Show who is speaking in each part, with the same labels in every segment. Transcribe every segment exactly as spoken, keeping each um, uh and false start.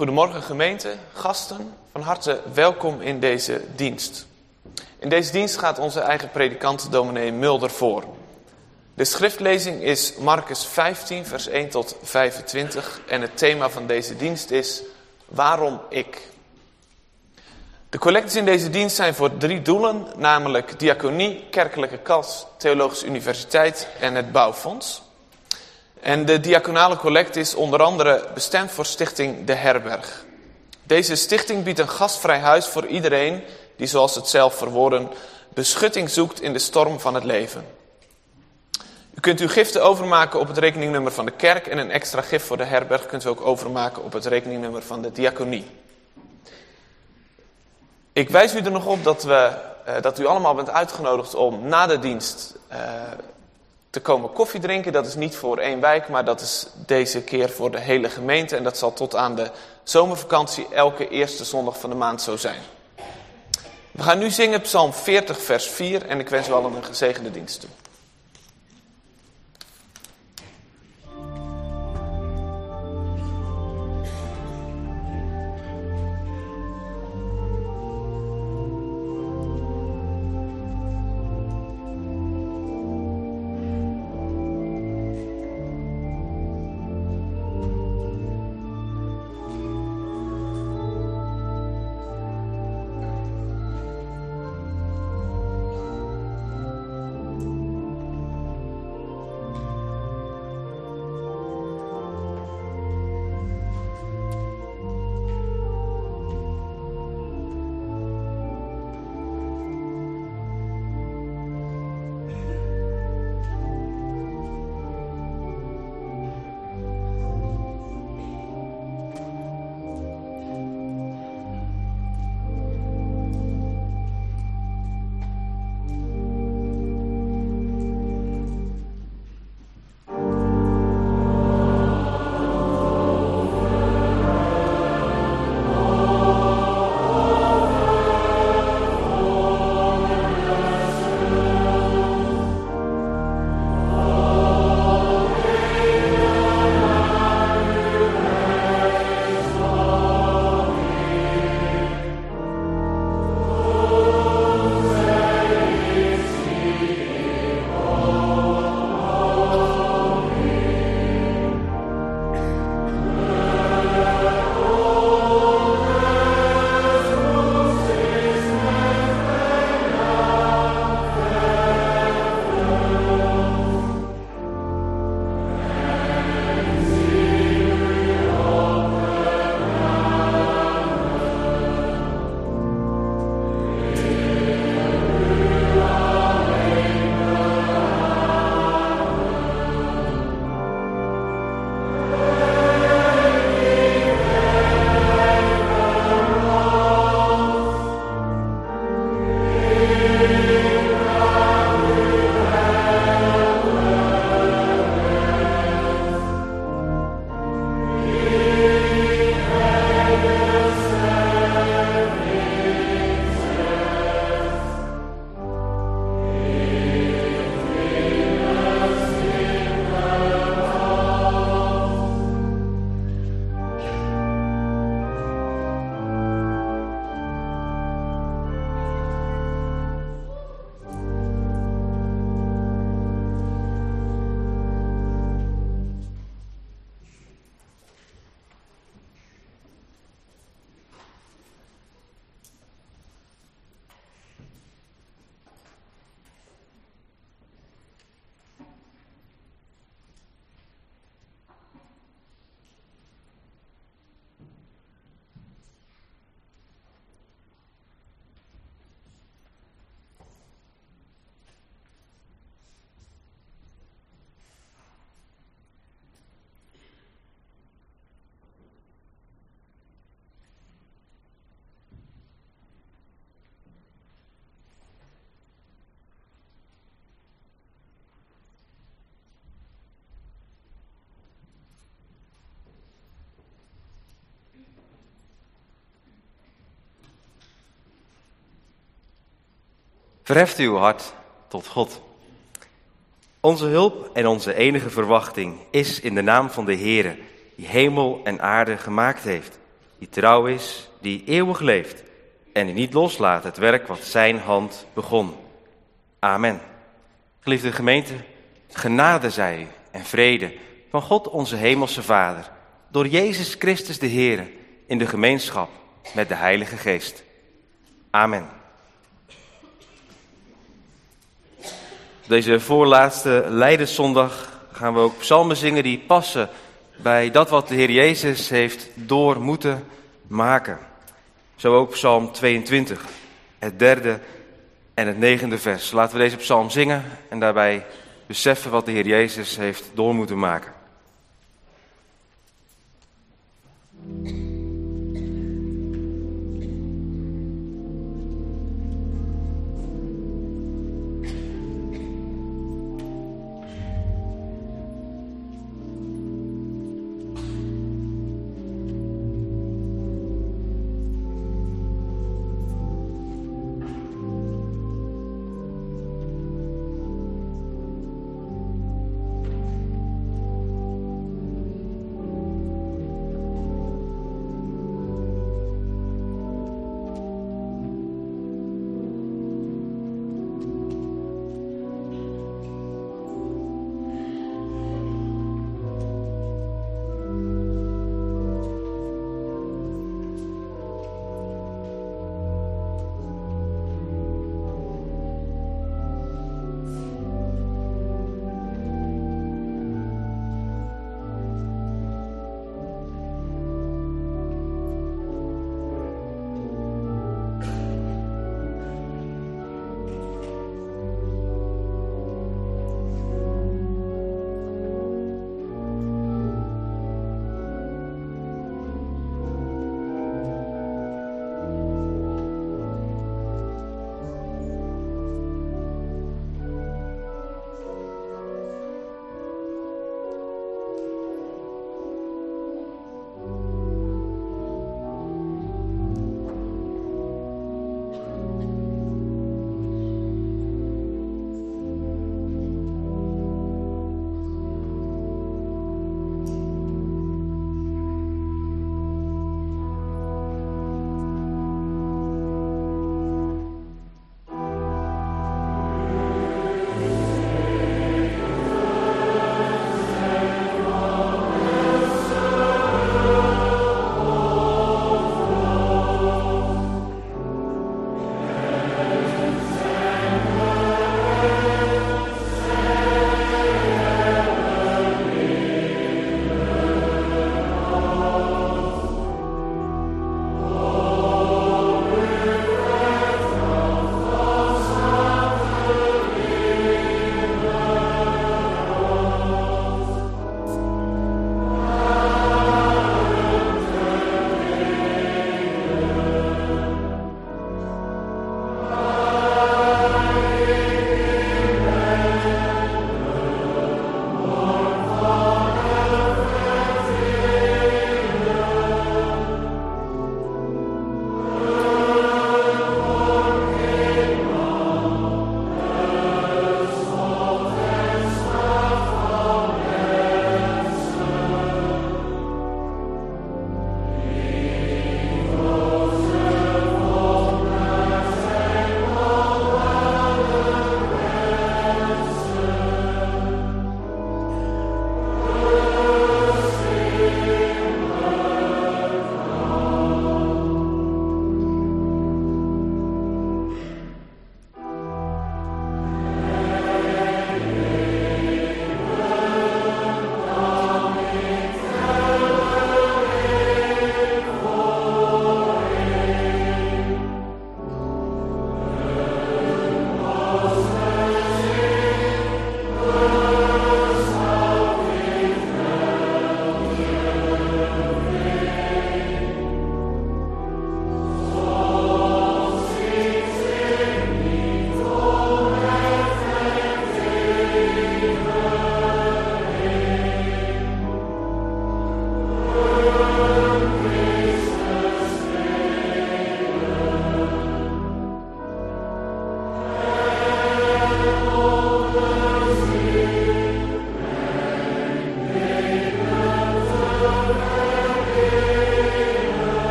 Speaker 1: Goedemorgen gemeente, gasten, van harte welkom in deze dienst. In deze dienst gaat onze eigen predikant dominee Mulder voor. De schriftlezing is Marcus vijftien vers één tot vijfentwintig en het thema van deze dienst is Waarom ik? De collecties in deze dienst zijn voor drie doelen, namelijk diaconie, kerkelijke kas, theologische universiteit en het bouwfonds. En de diaconale collecte is onder andere bestemd voor stichting De Herberg. Deze stichting biedt een gastvrij huis voor iedereen die, zoals het zelf verwoorden, beschutting zoekt in de storm van het leven. U kunt uw giften overmaken op het rekeningnummer van de kerk en een extra gift voor De Herberg kunt u ook overmaken op het rekeningnummer van de diaconie. Ik wijs u er nog op dat, we, uh, dat u allemaal bent uitgenodigd om na de dienst uh, te komen koffie drinken. Dat is niet voor één wijk, maar dat is deze keer voor de hele gemeente. En dat zal tot aan de zomervakantie elke eerste zondag van de maand zo zijn. We gaan nu zingen Psalm veertig vers vier en ik wens u allen een gezegende dienst toe.
Speaker 2: Verheft uw hart tot God. Onze hulp en onze enige verwachting is in de naam van de Heere, die hemel en aarde gemaakt heeft. die trouw is, die eeuwig leeft en die niet loslaat het werk wat zijn hand begon. Amen. Geliefde gemeente, genade zij u en vrede van God onze hemelse Vader, door Jezus Christus de Heer, in de gemeenschap met de Heilige Geest. Amen. Deze voorlaatste Lijdenszondag gaan we ook psalmen zingen die passen bij dat wat de Heer Jezus heeft door moeten maken. Zo ook psalm tweeëntwintig, het derde en het negende vers. Laten we deze psalm zingen en daarbij beseffen wat de Heer Jezus heeft door moeten maken.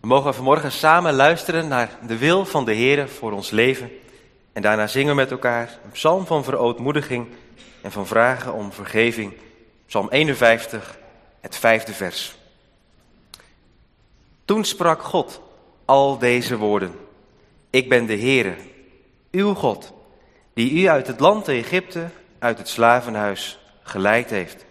Speaker 2: We mogen vanmorgen samen luisteren naar de wil van de Heere voor ons leven. En daarna zingen we met elkaar een psalm van verootmoediging en van vragen om vergeving. Psalm eenenvijftig, het vijfde vers. Toen sprak God al deze woorden. Ik ben de Heere, uw God, die u uit het land Egypte, uit het slavenhuis, geleid heeft.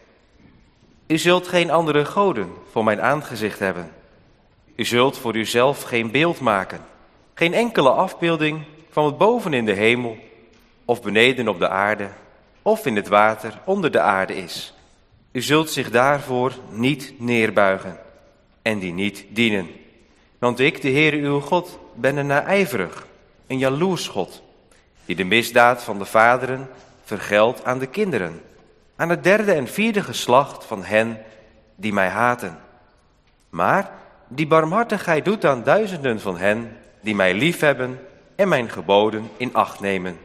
Speaker 2: U zult geen andere goden voor mijn aangezicht hebben. U zult voor uzelf geen beeld maken, geen enkele afbeelding van wat boven in de hemel, of beneden op de aarde, of in het water onder de aarde is. U zult zich daarvoor niet neerbuigen en die niet dienen. Want ik, de Heere uw God, ben een naijverig, een jaloers God, die de misdaad van de vaderen vergeldt aan de kinderen, aan het derde en vierde geslacht van hen die mij haten. Maar die barmhartigheid doet aan duizenden van hen die mij liefhebben en mijn geboden in acht nemen.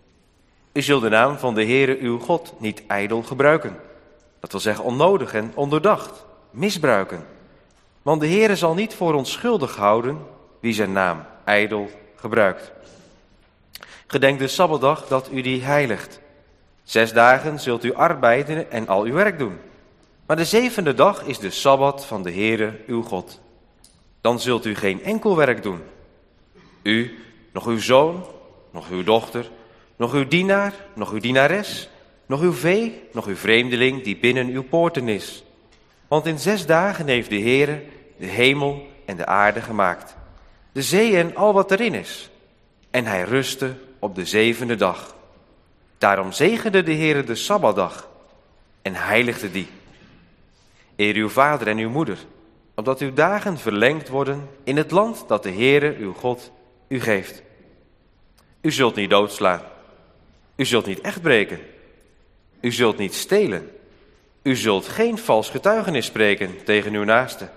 Speaker 2: U zult de naam van de Heere uw God niet ijdel gebruiken. Dat wil zeggen onnodig en ondoordacht, misbruiken. Want de Heere zal niet voor onschuldig houden wie zijn naam ijdel gebruikt. Gedenk de Sabbatdag dat u die heiligt. Zes dagen zult u arbeiden en al uw werk doen. Maar de zevende dag is de Sabbat van de Heere uw God. Dan zult u geen enkel werk doen. U, nog uw zoon, nog uw dochter, nog uw dienaar, nog uw dienares, nog uw vee, nog uw vreemdeling die binnen uw poorten is. Want in zes dagen heeft de Heere de hemel en de aarde gemaakt, de zee en al wat erin is. En hij rustte op de zevende dag. Daarom zegende de Heere de Sabbatdag en heiligde die. Eer uw vader en uw moeder, opdat uw dagen verlengd worden in het land dat de Heere uw God u geeft. U zult niet doodslaan. U zult niet echt breken. U zult niet stelen. U zult geen vals getuigenis spreken tegen uw naaste.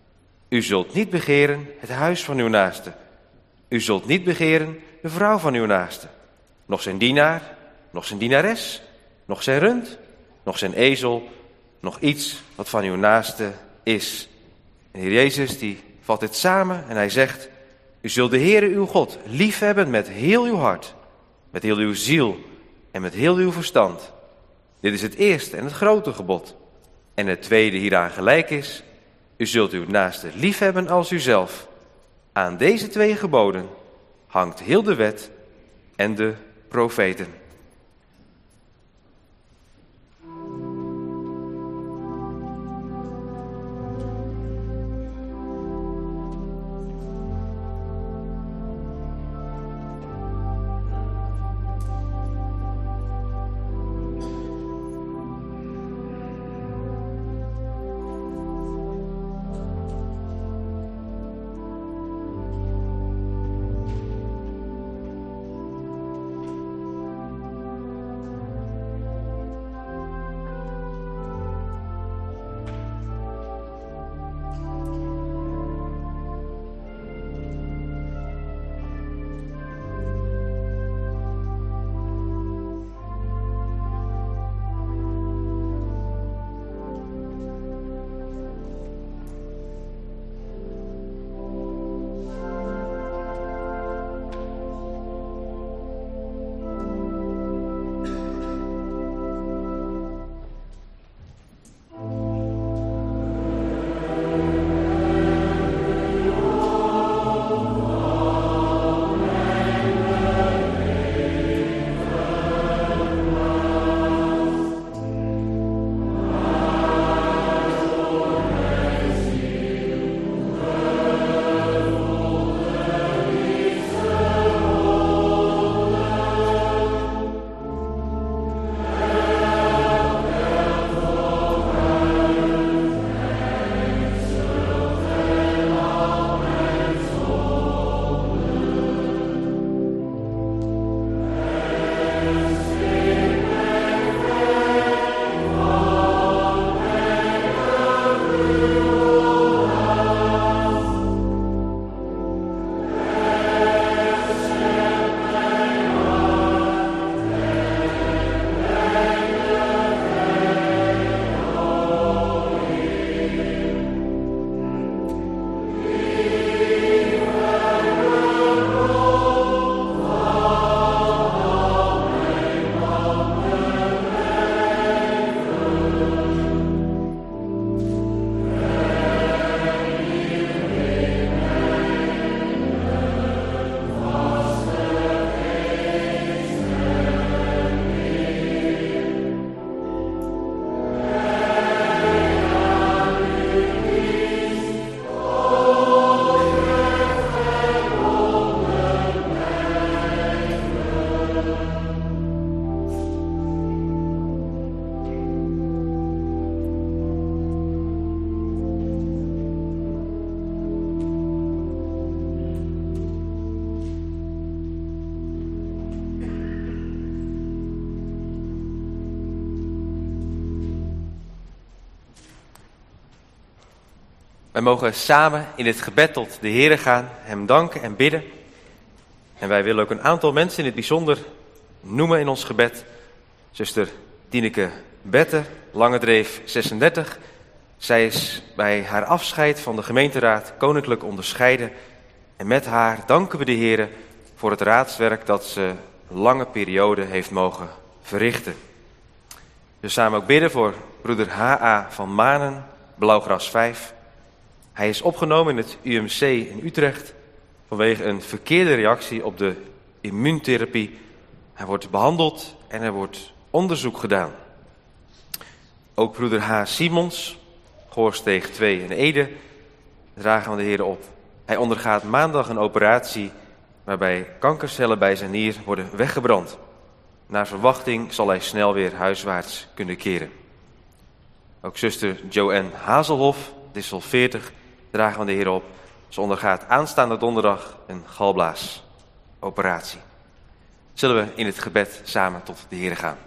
Speaker 2: U zult niet begeren het huis van uw naaste. U zult niet begeren de vrouw van uw naaste. Nog zijn dienaar, nog zijn dienares, nog zijn rund, nog zijn ezel, nog iets wat van uw naaste is. En Heer Jezus die vat dit samen en hij zegt: u zult de Heere uw God liefhebben met heel uw hart, met heel uw ziel en met heel uw verstand. Dit is het eerste en het grote gebod. En het tweede hieraan gelijk is: u zult uw naaste liefhebben als uzelf. Aan deze twee geboden hangt heel de wet en de profeten. Wij mogen samen in het gebed tot de Heere gaan, hem danken en bidden. En wij willen ook een aantal mensen in het bijzonder noemen in ons gebed. Zuster Tineke Bette, Langedreef zesendertig. Zij is bij haar afscheid van de gemeenteraad koninklijk onderscheiden. En met haar danken we de Heere voor het raadswerk dat ze een lange periode heeft mogen verrichten. We samen ook bidden voor broeder H A van Manen, Blauwgras vijf. Hij is opgenomen in het U M C in Utrecht vanwege een verkeerde reactie op de immuuntherapie. Hij wordt behandeld en er wordt onderzoek gedaan. Ook broeder H. Simons, Goorsteeg twee in Ede, dragen we de Heer op. Hij ondergaat maandag een operatie waarbij kankercellen bij zijn nier worden weggebrand. Naar verwachting zal hij snel weer huiswaarts kunnen keren. Ook zuster Joanne Hazelhof, Dissel veertig, dragen we de Heer op. Ze ondergaat aanstaande donderdag een galblaasoperatie. Zullen we in het gebed samen tot de Heer gaan.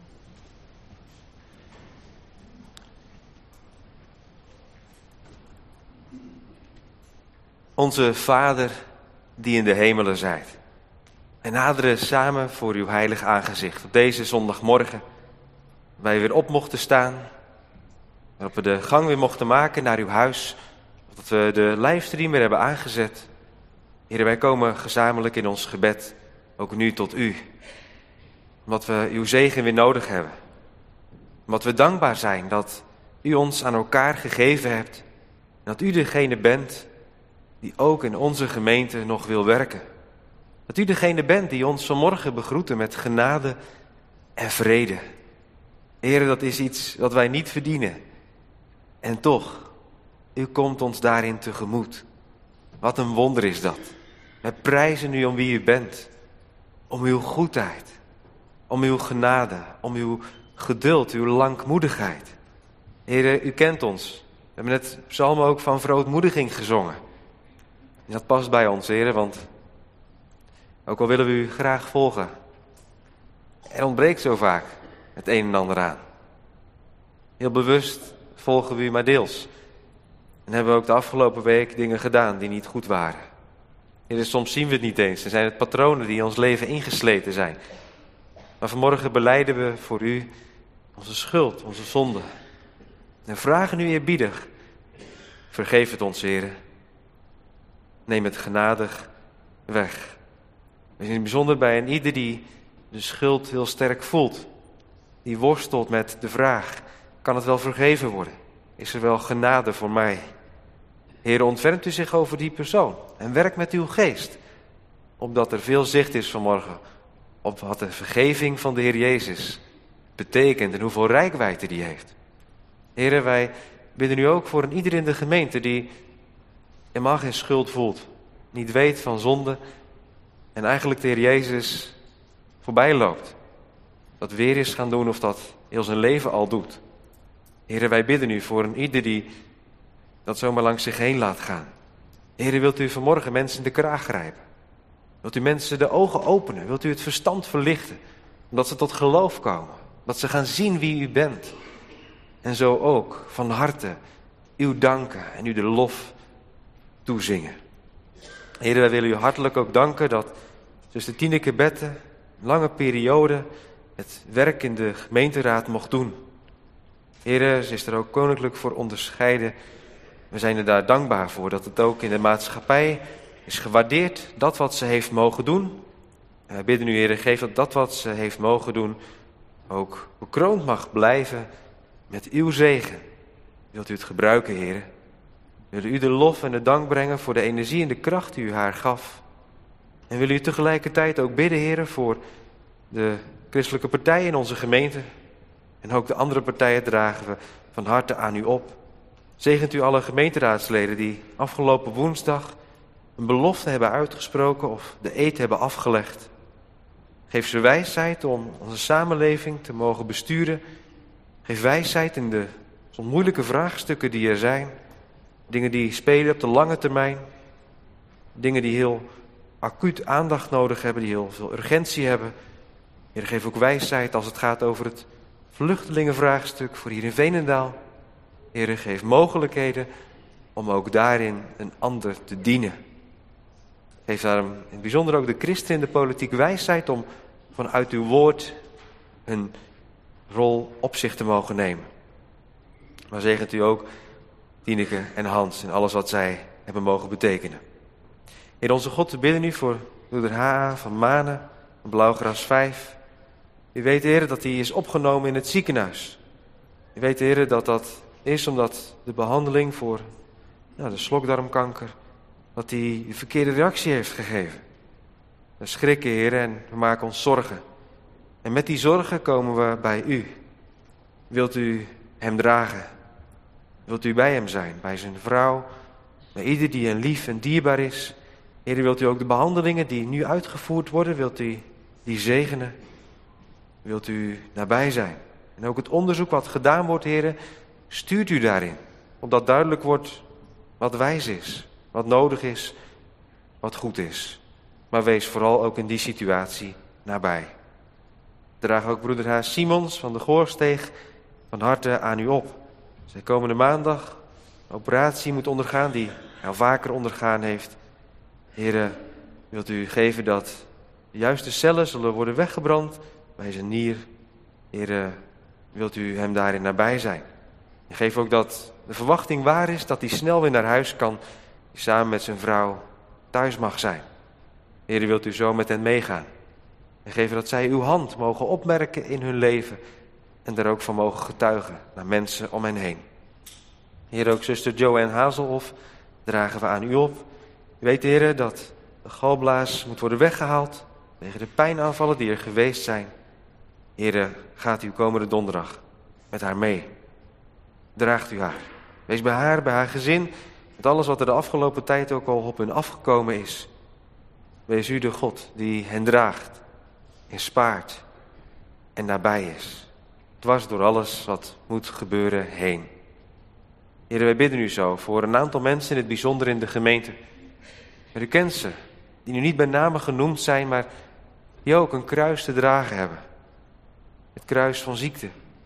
Speaker 2: Onze Vader die in de hemelen zijt. En naderen samen voor uw heilig aangezicht op deze zondagmorgen. Wij weer op mochten staan. Waarop we de gang weer mochten maken naar uw huis. Dat we de livestream weer hebben aangezet. Heer, wij komen gezamenlijk in ons gebed. Ook nu tot u. Omdat we uw zegen weer nodig hebben. Omdat we dankbaar zijn dat u ons aan elkaar gegeven hebt. En dat u degene bent die ook in onze gemeente nog wil werken. Dat u degene bent die ons vanmorgen begroeten met genade en vrede. Heer, dat is iets wat wij niet verdienen. En toch, u komt ons daarin tegemoet. Wat een wonder is dat. Wij prijzen u om wie u bent. Om uw goedheid. Om uw genade. Om uw geduld, uw langmoedigheid. Heer, u kent ons. We hebben net psalmen ook van verootmoediging gezongen. En dat past bij ons, Heer, want ook al willen we u graag volgen, er ontbreekt zo vaak het een en ander aan. Heel bewust volgen we u maar deels. En hebben we ook de afgelopen week dingen gedaan die niet goed waren. Heer, soms zien we het niet eens. Er zijn het patronen die in ons leven ingesleten zijn. Maar vanmorgen belijden we voor u onze schuld, onze zonde. En vragen u eerbiedig, vergeef het ons, Heer. Neem het genadig weg. We zijn bijzonder bij een ieder die de schuld heel sterk voelt. Die worstelt met de vraag, kan het wel vergeven worden? Is er wel genade voor mij? Heer, ontfermt u zich over die persoon en werk met uw geest. Opdat er veel zicht is vanmorgen op wat de vergeving van de Heer Jezus betekent en hoeveel reikwijdte die heeft. Heer, wij bidden u ook voor een ieder in de gemeente die helemaal geen schuld voelt, niet weet van zonde en eigenlijk de Heer Jezus voorbij loopt. Dat weer is gaan doen of dat heel zijn leven al doet. Heer, wij bidden u voor een ieder die dat zomaar langs zich heen laat gaan. Heer, wilt u vanmorgen mensen in de kraag grijpen? Wilt u mensen de ogen openen? Wilt u het verstand verlichten? Omdat ze tot geloof komen. Dat ze gaan zien wie u bent. En zo ook van harte uw danken en u de lof toezingen. Heer, wij willen u hartelijk ook danken dat zuster Tineke Bette een lange periode het werk in de gemeenteraad mocht doen. Heer, ze is er ook koninklijk voor onderscheiden. We zijn er daar dankbaar voor dat het ook in de maatschappij is gewaardeerd, dat wat ze heeft mogen doen. En wij bidden u, Heer, geef dat dat wat ze heeft mogen doen ook bekroond mag blijven met uw zegen. Wilt u het gebruiken, Heer? Wil u de lof en de dank brengen voor de energie en de kracht die u haar gaf. En wil u tegelijkertijd ook bidden, Heer, voor de christelijke partijen in onze gemeente. En ook de andere partijen dragen we van harte aan u op. Zegent u alle gemeenteraadsleden die afgelopen woensdag een belofte hebben uitgesproken of de eed hebben afgelegd. Geef ze wijsheid om onze samenleving te mogen besturen. Geef wijsheid in de soms moeilijke vraagstukken die er zijn. Dingen die spelen op de lange termijn. Dingen die heel acuut aandacht nodig hebben, die heel veel urgentie hebben. Heer, geef ook wijsheid als het gaat over het vluchtelingenvraagstuk voor hier in Veenendaal. Heer, geef mogelijkheden
Speaker 3: om ook daarin een ander te dienen. Geef daarom in het bijzonder ook de christen in de politiek wijsheid om vanuit uw woord een rol op zich te mogen nemen. Maar zegent u ook Tineke en Hans en alles wat zij hebben mogen betekenen. Heer onze God, we bidden u voor broeder H A van Manen, van Blauwgras vijf. U weet, Heer, dat hij is opgenomen in het ziekenhuis. U weet, Heer, dat dat is omdat de behandeling voor nou, de slokdarmkanker, dat hij de verkeerde reactie heeft gegeven. We schrikken, Heer, en we maken ons zorgen. En met die zorgen komen we bij u. Wilt u hem dragen? Wilt u bij hem zijn, bij zijn vrouw, bij ieder die hem lief en dierbaar is? Heer, wilt u ook de behandelingen die nu uitgevoerd worden, wilt u die zegenen? Wilt u nabij zijn? En ook het onderzoek wat gedaan wordt, Heer, stuurt u daarin. Opdat duidelijk wordt wat wijs is, wat nodig is, wat goed is. Maar wees vooral ook in die situatie nabij. Draag ook broeder H. Simons van de Goorsteeg van harte aan u op. Zij komende maandag een operatie moet ondergaan die hij al vaker ondergaan heeft. Heere, wilt u geven dat de juiste cellen zullen worden weggebrand bij zijn nier. Heere, wilt u hem daarin nabij zijn. En geef ook dat de verwachting waar is dat hij snel weer naar huis kan, die samen met zijn vrouw thuis mag zijn. Heere, wilt u zo met hen meegaan. En geef dat zij uw hand mogen opmerken in hun leven en daar ook van mogen getuigen naar mensen om hen heen. Heer, ook zuster Joanne Hazelhoff dragen we aan u op. U weet, Heer, dat de galblaas moet worden weggehaald tegen de pijnaanvallen die er geweest zijn. Heer, gaat u komende donderdag met haar mee. Draagt u haar. Wees bij haar, bij haar gezin, met alles wat er de afgelopen tijd ook al op hun afgekomen is. Wees u de God die hen draagt en spaart en nabij is. Dwars door alles wat moet gebeuren heen. Heer, wij bidden u zo voor een aantal mensen in het bijzonder in de gemeente. Maar u kent ze, die nu niet bij name genoemd zijn, maar die ook een kruis te dragen hebben. Het kruis van ziekte.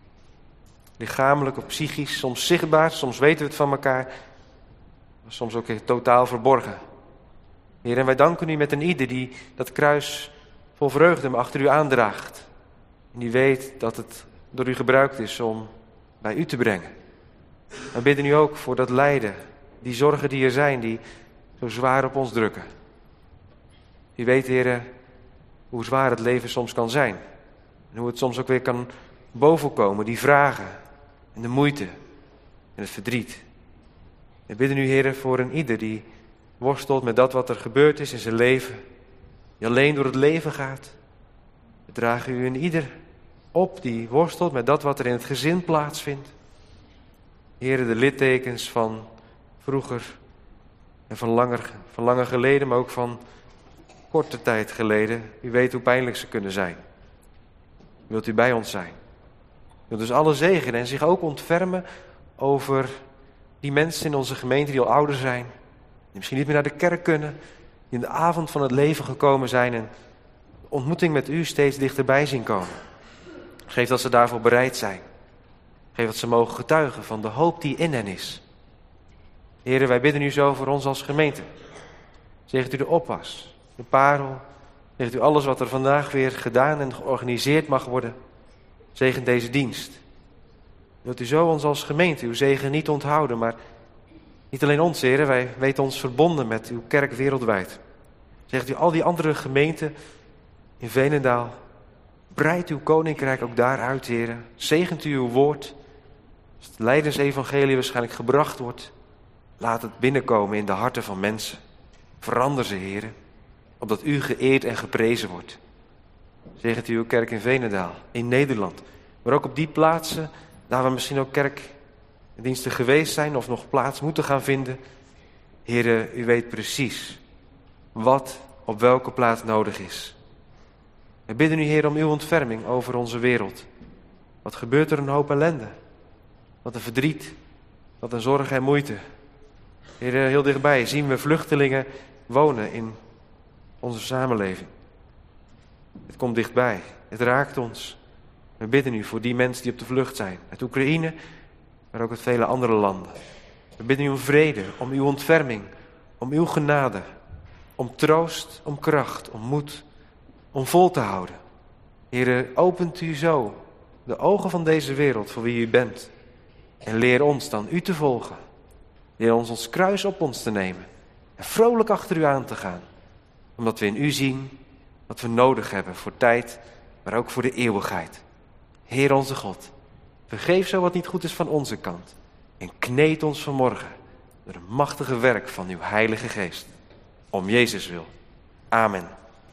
Speaker 3: Lichamelijk of psychisch, soms zichtbaar, soms weten we het van elkaar, maar soms ook totaal verborgen. Heer, en wij danken u met een ieder die dat kruis vol vreugde achter u aandraagt. En die weet dat het door u gebruikt is om bij u te brengen. We bidden u ook voor dat lijden, die zorgen die er zijn, die zo zwaar op ons drukken. U weet, Heer, hoe zwaar het leven soms kan zijn. En hoe het soms ook weer kan bovenkomen, die vragen en de moeite en het verdriet. We bidden u, Heer, voor een ieder die worstelt met dat wat er gebeurd is in zijn leven. Die alleen door het leven gaat. We dragen u een ieder op die worstelt met dat wat er in het gezin plaatsvindt. Heer, de littekens van vroeger en van langer, van langer geleden, maar ook van korte tijd geleden. U weet hoe pijnlijk ze kunnen zijn. Wilt u bij ons zijn? Wilt dus alle zegenen en zich ook ontfermen over die mensen in onze gemeente die al ouder zijn. Die misschien niet meer naar de kerk kunnen. Die in de avond van het leven gekomen zijn en de ontmoeting met u steeds dichterbij zien komen. Geef dat ze daarvoor bereid zijn. Geef dat ze mogen getuigen van de hoop die in hen is. Heren, wij bidden u zo voor ons als gemeente. Zegent u de oppas, de parel. Zegent u alles wat er vandaag weer gedaan en georganiseerd mag worden. Zegent deze dienst. Wilt u zo ons als gemeente uw zegen niet onthouden, maar niet alleen ons, heren, wij weten ons verbonden met uw kerk wereldwijd. Zegt u al die andere gemeenten in Veenendaal, breidt uw koninkrijk ook daaruit, heren. Zegent u uw woord. Als het lijdensevangelie waarschijnlijk gebracht wordt, laat het binnenkomen in de harten van mensen. Verander ze, heren, opdat u geëerd en geprezen wordt. Zegent u uw kerk in Veenendaal, in Nederland, maar ook op die plaatsen daar we misschien ook kerkdiensten geweest zijn of nog plaats moeten gaan vinden. Heren, u weet precies wat op welke plaats nodig is. We bidden u, Heer, om uw ontferming over onze wereld. Wat gebeurt er een hoop ellende? Wat een verdriet, wat een zorg en moeite. Heer, heel dichtbij zien we vluchtelingen wonen in onze samenleving. Het komt dichtbij, het raakt ons. We bidden u voor die mensen die op de vlucht zijn. Uit Oekraïne, maar ook uit vele andere landen. We bidden u om vrede, om uw ontferming, om uw genade, om troost, om kracht, om moed, om vol te houden. Heere, opent u zo de ogen van deze wereld voor wie u bent. En leer ons dan u te volgen. Leer ons ons kruis op ons te nemen en vrolijk achter u aan te gaan. Omdat we in u zien wat we nodig hebben voor tijd, maar ook voor de eeuwigheid. Heer onze God, vergeef zo wat niet goed is van onze kant. En kneed ons vanmorgen door het machtige werk van uw Heilige Geest. Om Jezus wil. Amen.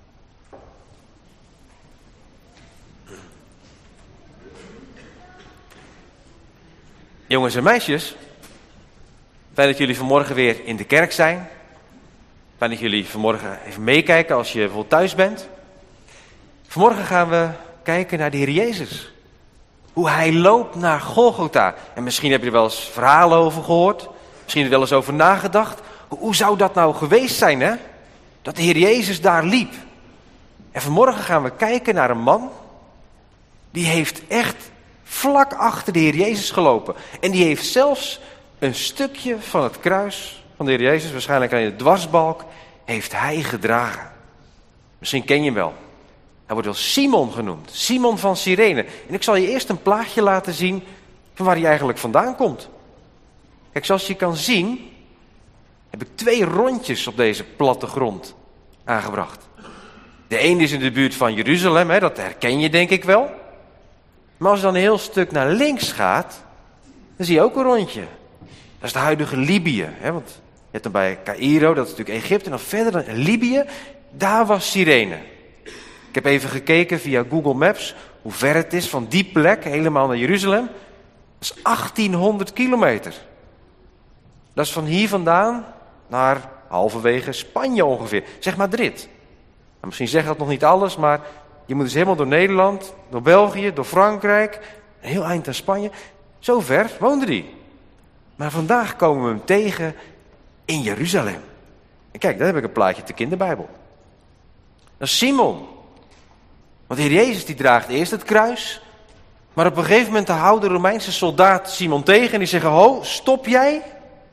Speaker 3: Jongens en meisjes, fijn dat jullie vanmorgen weer in de kerk zijn. Fijn dat jullie vanmorgen even meekijken als je bijvoorbeeld thuis bent. Vanmorgen gaan we kijken naar de Heer Jezus. Hoe hij loopt naar Golgotha. En misschien heb je er wel eens verhalen over gehoord. Misschien er wel eens over nagedacht. Hoe zou dat nou geweest zijn, hè? Dat de Heer Jezus daar liep. En vanmorgen gaan we kijken naar een man. Die heeft echt vlak achter de Heer Jezus gelopen. En die heeft zelfs een stukje van het kruis van de Heer Jezus, waarschijnlijk aan de dwarsbalk, heeft hij gedragen. Misschien ken je hem wel. Hij wordt wel Simon genoemd. Simon van Cyrene. En ik zal je eerst een plaatje laten zien van waar hij eigenlijk vandaan komt. Kijk, zoals je kan zien, heb ik twee rondjes op deze platte grond aangebracht. De ene is in de buurt van Jeruzalem, hè, dat herken je denk ik wel. Maar als je dan een heel stuk naar links gaat, dan zie je ook een rondje. Dat is de huidige Libië. Hè, want je hebt dan bij Caïro, dat is natuurlijk Egypte, en dan verder dan Libië, daar was Cyrene. Ik heb even gekeken via Google Maps hoe ver het is van die plek helemaal naar Jeruzalem. Dat is achttienhonderd kilometer. Dat is van hier vandaan naar halverwege Spanje ongeveer. Zeg Madrid. Nou, misschien zegt dat nog niet alles, maar je moet dus helemaal door Nederland, door België, door Frankrijk, een heel eind naar Spanje. Zo ver woonde hij. Maar vandaag komen we hem tegen in Jeruzalem. En kijk, daar heb ik een plaatje uit de kinderbijbel. Dat is Simon. Want de Heer Jezus die draagt eerst het kruis. Maar op een gegeven moment houdt de Romeinse soldaat Simon tegen en die zeggen, ho, stop jij?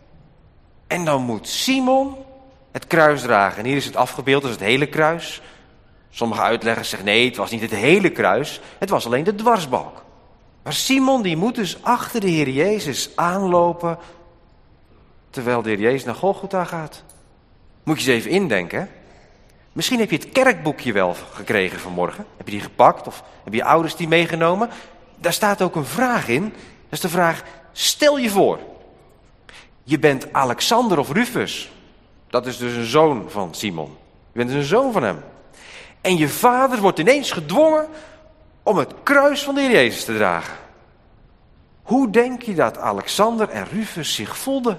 Speaker 3: En dan moet Simon het kruis dragen. En hier is het afgebeeld als het hele kruis. Sommige uitleggers zeggen, nee, het was niet het hele kruis. Het was alleen de dwarsbalk. Maar Simon die moet dus achter de Heer Jezus aanlopen, terwijl de Heer Jezus naar Golgotha gaat. Moet je eens even indenken, hè? Misschien heb je het kerkboekje wel gekregen vanmorgen. Heb je die gepakt of heb je ouders die meegenomen? Daar staat ook een vraag in. Dat is de vraag, stel je voor. Je bent Alexander of Rufus. Dat is dus een zoon van Simon. Je bent dus een zoon van hem. En je vader wordt ineens gedwongen om het kruis van de Heer Jezus te dragen. Hoe denk je dat Alexander en Rufus zich voelden?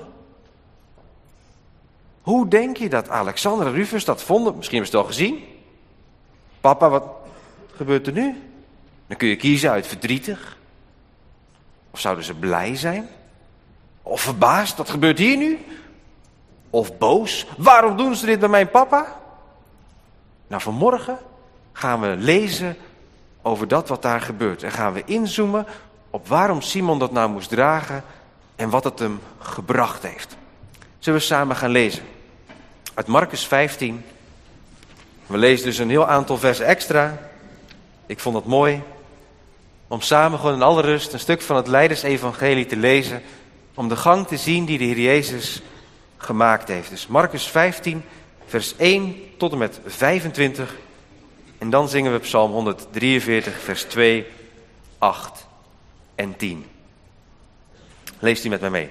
Speaker 3: Hoe denk je dat Alexander en Rufus dat vonden? Misschien hebben ze het al gezien. Papa, wat gebeurt er nu? Dan kun je kiezen uit verdrietig. Of zouden ze blij zijn? Of verbaasd, wat gebeurt hier nu? Of boos, waarom doen ze dit bij mijn papa? Nou, vanmorgen gaan we lezen over dat wat daar gebeurt. En gaan we inzoomen op waarom Simon dat nou moest dragen en wat het hem gebracht heeft. Zullen we samen gaan lezen? Uit Marcus vijftien. We lezen dus een heel aantal versen extra. Ik vond het mooi om samen gewoon in alle rust een stuk van het Lijdensevangelie te lezen. Om de gang te zien die de Heer Jezus gemaakt heeft. Dus Marcus vijftien, vers één tot en met vijfentwintig. En dan zingen we Psalm honderddrieënveertig, vers twee, acht en tien. Leest u met mij mee.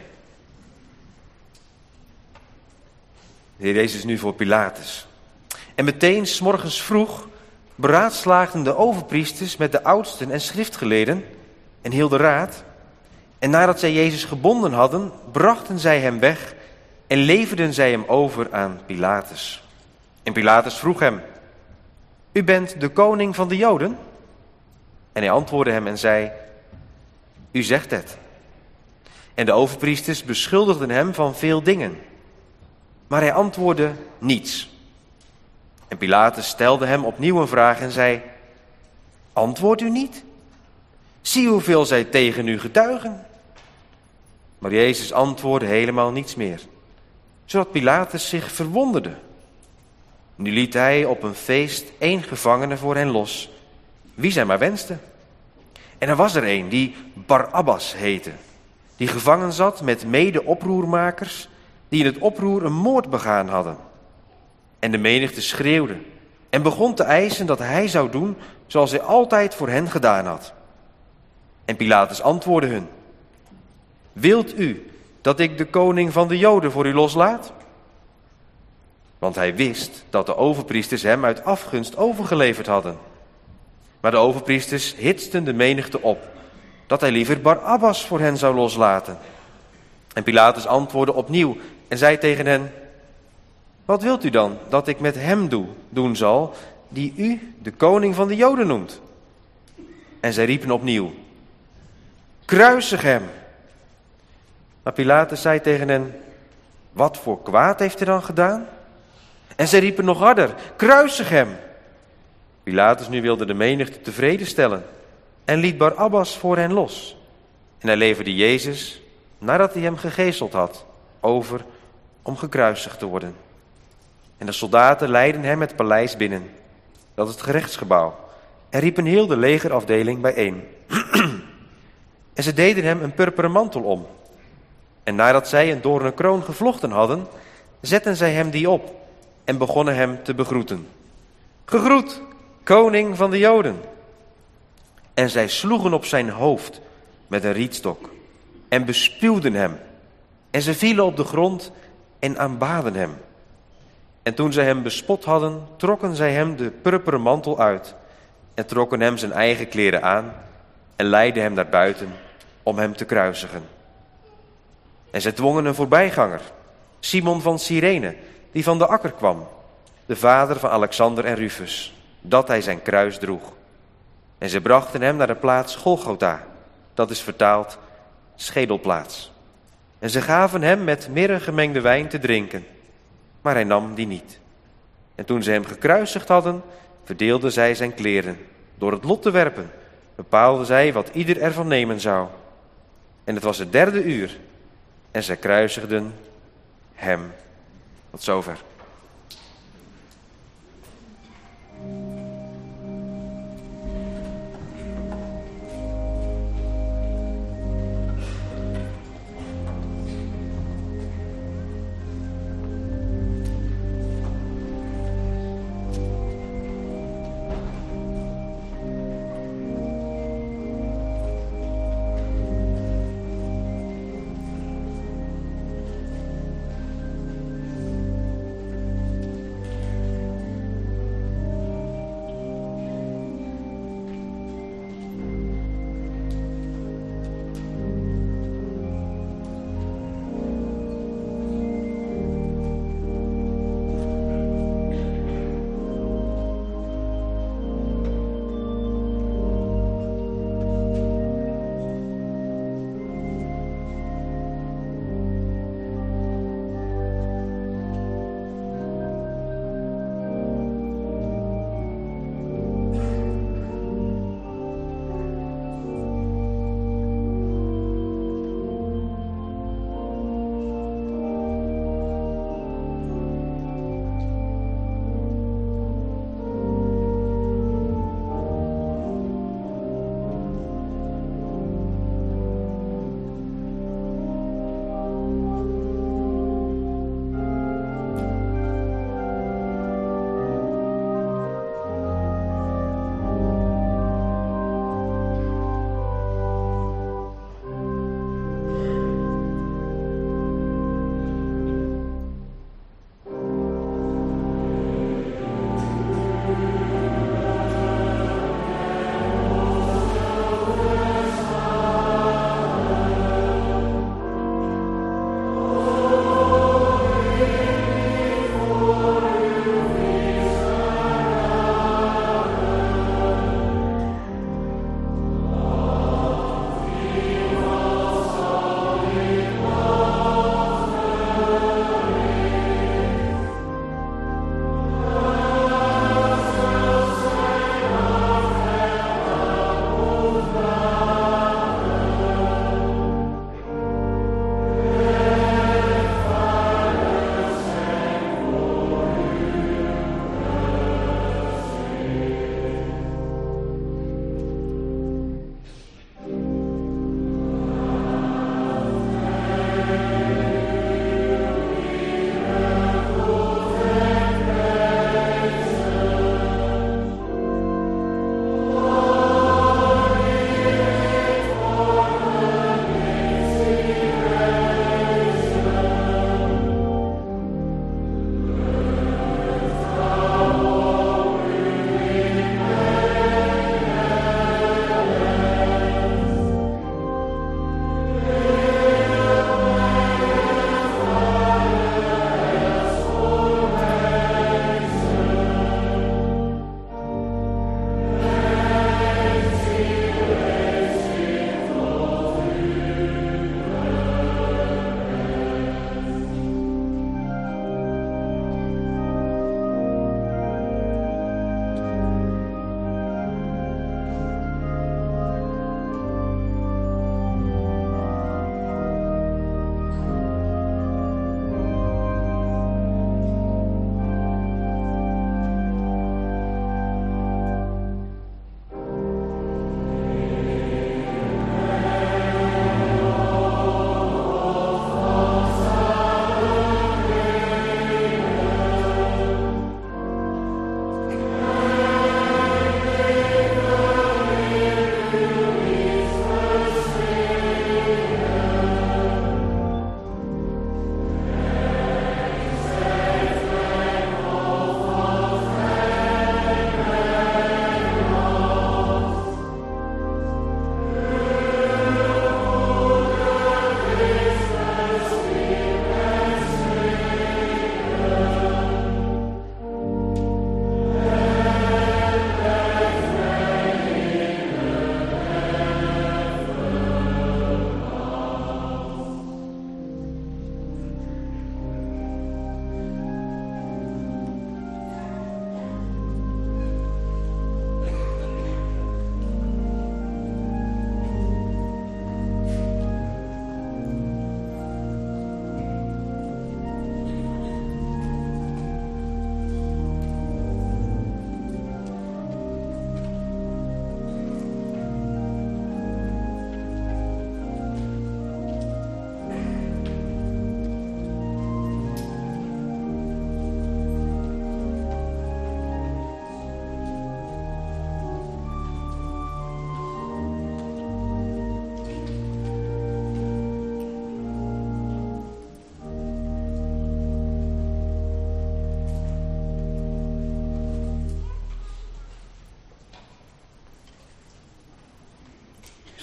Speaker 3: De Heer Jezus nu voor Pilatus. En meteen 's morgens vroeg beraadslaagden de overpriesters met de oudsten en schriftgeleerden en heel de raad. En nadat zij Jezus gebonden hadden, brachten zij hem weg en leverden zij hem over aan Pilatus. En Pilatus vroeg hem, u bent de koning van de Joden? En hij antwoordde hem en zei, u zegt het. En de overpriesters beschuldigden hem van veel dingen. Maar hij antwoordde niets. En Pilatus stelde hem opnieuw een vraag en zei, antwoordt u niet? Zie hoeveel zij tegen u getuigen. Maar Jezus antwoordde helemaal niets meer, zodat Pilatus zich verwonderde. Nu liet hij op een feest één gevangene voor hen los, wie zij maar wensten. En er was er een die Barabbas heette, die gevangen zat met mede-oproermakers die in het oproer een moord begaan hadden. En de menigte schreeuwde en begon te eisen dat hij zou doen zoals hij altijd voor hen gedaan had. En Pilatus antwoordde hun: wilt u dat ik de koning van de Joden voor u loslaat? Want hij wist dat de overpriesters hem uit afgunst overgeleverd hadden. Maar de overpriesters hitsten de menigte op, dat hij liever Barabbas voor hen zou loslaten. En Pilatus antwoordde opnieuw en zei tegen hen: wat wilt u dan dat ik met hem doe, doen zal, die u de koning van de Joden noemt? En zij riepen opnieuw: kruisig hem! Maar Pilatus zei tegen hen: wat voor kwaad heeft hij dan gedaan? En zij riepen nog harder: kruisig hem! Pilatus nu wilde de menigte tevreden stellen en liet Barabbas voor hen los. En hij leverde Jezus, nadat hij hem gegezeld had, over om gekruisigd te worden. En de soldaten leidden hem het paleis binnen, dat is het gerechtsgebouw, en riepen heel de legerafdeling bijeen. En ze deden hem een purperen mantel om. En nadat zij een doornen kroon gevlochten hadden, zetten zij hem die op en begonnen hem te begroeten. Gegroet, koning van de Joden! En zij sloegen op zijn hoofd met een rietstok en bespuwden hem. En ze vielen op de grond en aanbaden hem. En toen zij hem bespot hadden, trokken zij hem de purperen mantel uit en trokken hem zijn eigen kleren aan en leidden hem naar buiten om hem te kruisigen. En zij dwongen een voorbijganger, Simon van Cyrene, die van de akker kwam, de vader van Alexander en Rufus, dat hij zijn kruis droeg. En ze brachten hem naar de plaats Golgotha, dat is vertaald schedelplaats. En ze gaven hem met mirre gemengde wijn te drinken, maar hij nam die niet. En toen ze hem gekruisigd hadden, verdeelden zij zijn kleren. Door het lot te werpen, bepaalden zij wat ieder ervan nemen zou. En het was het derde uur, en zij kruisigden hem. Tot zover.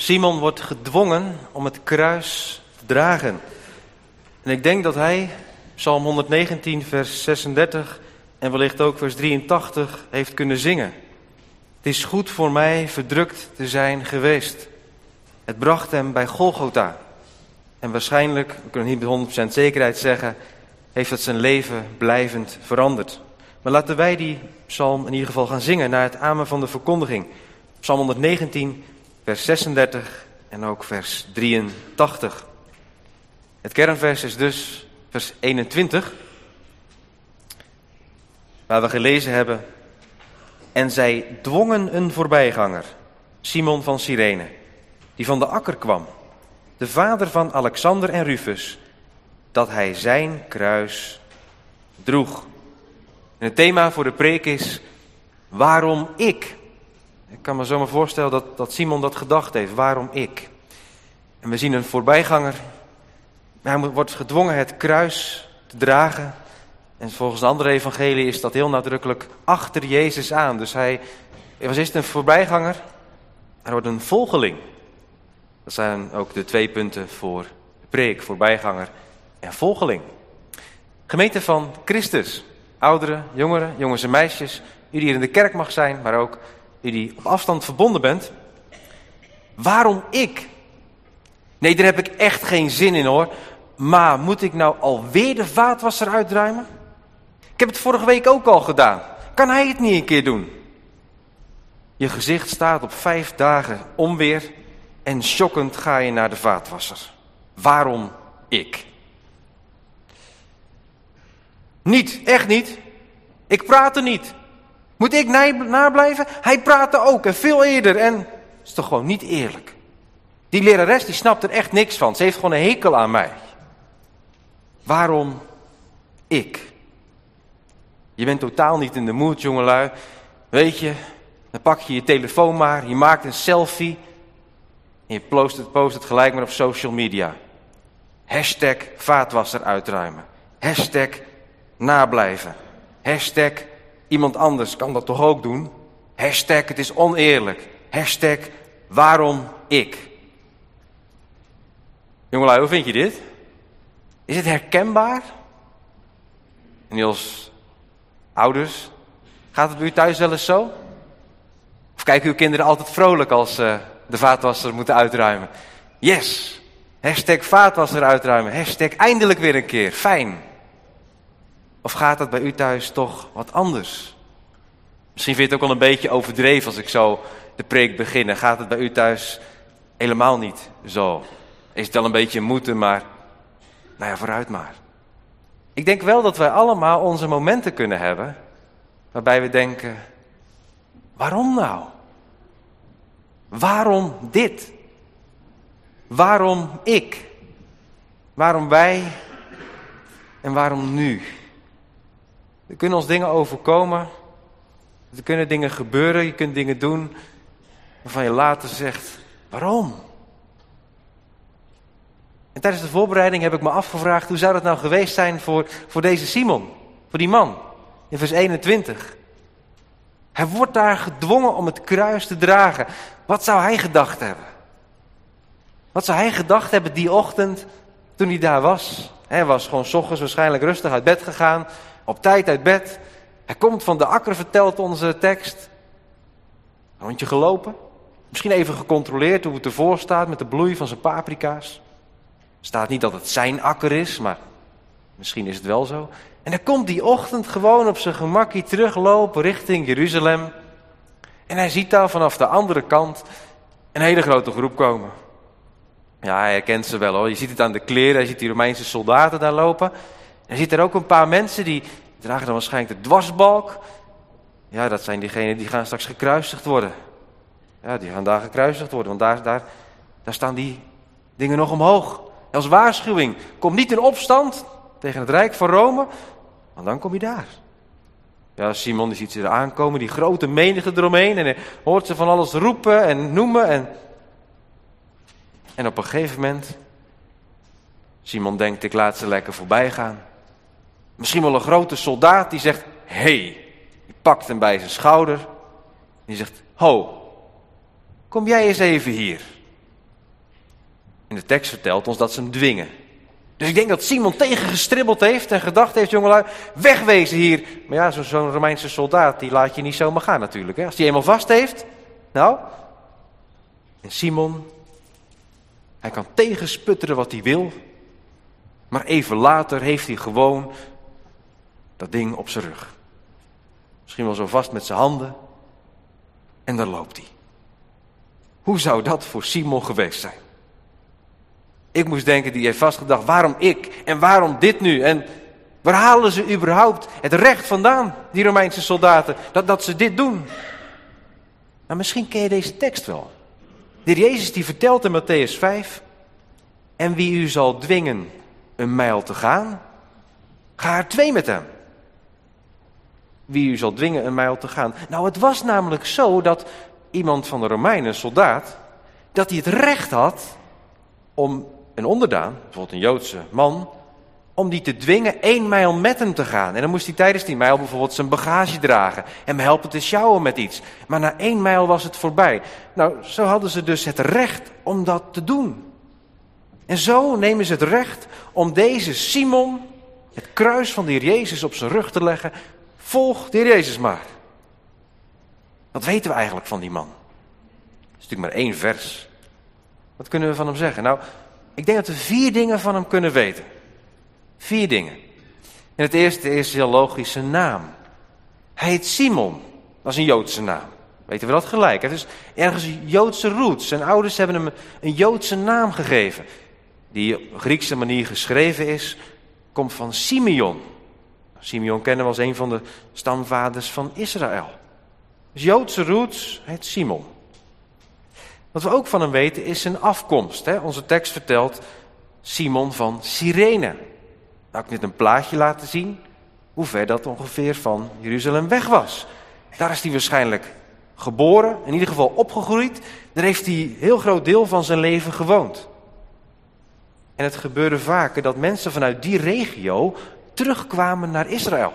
Speaker 2: Simon wordt gedwongen om het kruis te dragen. En ik denk dat hij Psalm honderdnegentien, vers zesendertig en wellicht ook vers drieëntachtig heeft kunnen zingen. Het is goed voor mij verdrukt te zijn geweest. Het bracht hem bij Golgotha. En waarschijnlijk, we kunnen niet met honderd procent zekerheid zeggen, heeft het zijn leven blijvend veranderd. Maar laten wij die psalm in ieder geval gaan zingen naar het amen van de verkondiging. Psalm honderdnegentien, vers zesendertig en ook vers drieëntachtig. Het kernvers is dus vers eenentwintig, waar we gelezen hebben. En zij dwongen een voorbijganger, Simon van Cyrene, die van de akker kwam, de vader van Alexander en Rufus, dat hij zijn kruis droeg. En het thema voor de preek is, waarom ik? Ik kan me zomaar voorstellen dat, dat Simon dat gedacht heeft, waarom ik? En we zien een voorbijganger, hij wordt gedwongen het kruis te dragen. En volgens de andere evangelie is dat heel nadrukkelijk achter Jezus aan. Dus hij was eerst een voorbijganger, hij wordt een volgeling. Dat zijn ook de twee punten voor de preek, voorbijganger en volgeling. Gemeente van Christus, ouderen, jongeren, jongens en meisjes, u die hier in de kerk mag zijn, maar ook u die op afstand verbonden bent. Waarom ik? Nee, daar heb ik echt geen zin in hoor. Maar moet ik nou alweer de vaatwasser uitruimen? Ik heb het vorige week ook al gedaan. Kan hij het niet een keer doen? Je gezicht staat op vijf dagen onweer en schokkend ga je naar de vaatwasser. Waarom ik? Niet, echt niet. Ik praatte niet. Moet ik nablijven? Hij praatte ook en veel eerder en het is toch gewoon niet eerlijk. Die lerares die snapt er echt niks van. Ze heeft gewoon een hekel aan mij. Waarom ik? Je bent totaal niet in de mood, jongelui. Weet je, dan pak je je telefoon maar, je maakt een selfie en je post het, post het gelijk maar op social media. Hashtag vaatwasser uitruimen. Hashtag nablijven. Hashtag iemand anders kan dat toch ook doen. Hashtag het is oneerlijk. Hashtag waarom ik? Jongelui, hoe vind je dit? Is het herkenbaar? En als ouders, gaat het bij u thuis wel eens zo? Of kijken uw kinderen altijd vrolijk als ze de vaatwasser moeten uitruimen? Yes! Hashtag vaatwasser uitruimen. Hashtag eindelijk weer een keer. Fijn. Of gaat dat bij u thuis toch wat anders? Misschien vind je het ook wel een beetje overdreven als ik zo de preek begin. Gaat het bij u thuis helemaal niet zo? Is het wel een beetje moeten, maar nou ja, vooruit maar. Ik denk wel dat wij allemaal onze momenten kunnen hebben waarbij we denken, waarom nou? Waarom dit? Waarom ik? Waarom wij? En waarom nu? Er kunnen ons dingen overkomen. Er kunnen dingen gebeuren. Je kunt dingen doen waarvan je later zegt, waarom? En tijdens de voorbereiding heb ik me afgevraagd, hoe zou dat nou geweest zijn voor, voor deze Simon? Voor die man, in vers eenentwintig. Hij wordt daar gedwongen om het kruis te dragen. Wat zou hij gedacht hebben? Wat zou hij gedacht hebben die ochtend toen hij daar was? Hij was gewoon 's ochtends waarschijnlijk rustig uit bed gegaan. Op tijd uit bed. Hij komt van de akker, vertelt onze tekst. Een rondje gelopen. Misschien even gecontroleerd hoe het ervoor staat met de bloei van zijn paprika's. Er staat niet dat het zijn akker is, maar misschien is het wel zo. En dan komt die ochtend gewoon op zijn gemakkie teruglopen richting Jeruzalem. En hij ziet daar vanaf de andere kant een hele grote groep komen. Ja, hij herkent ze wel hoor. Je ziet het aan de kleren, hij ziet die Romeinse soldaten daar lopen. En hij ziet er ook een paar mensen die dragen dan waarschijnlijk de dwarsbalk. Ja, dat zijn diegenen die gaan straks gekruisigd worden. Ja, die gaan daar gekruisigd worden, want daar, daar, daar staan die dingen nog omhoog. En als waarschuwing, kom niet in opstand tegen het Rijk van Rome, want dan kom je daar. Ja, Simon die ziet ze er aankomen, die grote menigte eromheen. En hij hoort ze van alles roepen en noemen. En, en op een gegeven moment, Simon denkt, ik laat ze lekker voorbij gaan. Misschien wel een grote soldaat die zegt, hé, hey, die pakt hem bij zijn schouder. En die zegt, ho, kom jij eens even hier.
Speaker 3: En de tekst vertelt ons dat ze hem dwingen. Dus ik denk dat Simon tegengestribbeld heeft en gedacht heeft, jongelui, wegwezen hier. Maar ja, zo, zo'n Romeinse soldaat, die laat je niet zomaar gaan natuurlijk. Hè? Als die eenmaal vast heeft, nou. En Simon, hij kan tegensputteren wat hij wil. Maar even later heeft hij gewoon dat ding op zijn rug. Misschien wel zo vast met zijn handen. En dan loopt hij. Hoe zou dat voor Simon geweest zijn? Ik moest denken, die heeft vastgedacht, waarom ik? En waarom dit nu? En waar halen ze überhaupt het recht vandaan, die Romeinse soldaten, dat, dat ze dit doen? Nou, misschien ken je deze tekst wel. De Heer Jezus die vertelt in Mattheüs vijf, en wie u zal dwingen een mijl te gaan, ga er twee met hem. Wie u zal dwingen een mijl te gaan. Nou, het was namelijk zo dat iemand van de Romeinen, een soldaat, dat hij het recht had om een onderdaan, bijvoorbeeld een Joodse man, om die te dwingen één mijl met hem te gaan. En dan moest hij tijdens die mijl bijvoorbeeld zijn bagage dragen en hem helpen te sjouwen met iets. Maar na één mijl was het voorbij. Nou, zo hadden ze dus het recht om dat te doen. En zo nemen ze het recht om deze Simon het kruis van de Heer Jezus op zijn rug te leggen. Volg de Heer Jezus maar. Wat weten we eigenlijk van die man? Dat is natuurlijk maar één vers. Wat kunnen we van hem zeggen? Nou, ik denk dat we vier dingen van hem kunnen weten. Vier dingen. En het eerste is heel logisch zijn naam. Hij heet Simon. Dat is een Joodse naam. Weten we dat gelijk? Het is ergens Joodse roots. Zijn ouders hebben hem een Joodse naam gegeven. Die op Griekse manier geschreven is, komt van Simeon. Simeon kennen we als een van de stamvaders van Israël. Dus Joodse roots, hij heet Simon. Wat we ook van hem weten is zijn afkomst. Hè? Onze tekst vertelt Simon van Cyrene. Nou, ik heb net een plaatje laten zien hoe ver dat ongeveer van Jeruzalem weg was. Daar is hij waarschijnlijk geboren, in ieder geval opgegroeid. Daar heeft hij een heel groot deel van zijn leven gewoond. En het gebeurde vaker dat mensen vanuit die regio terugkwamen naar Israël.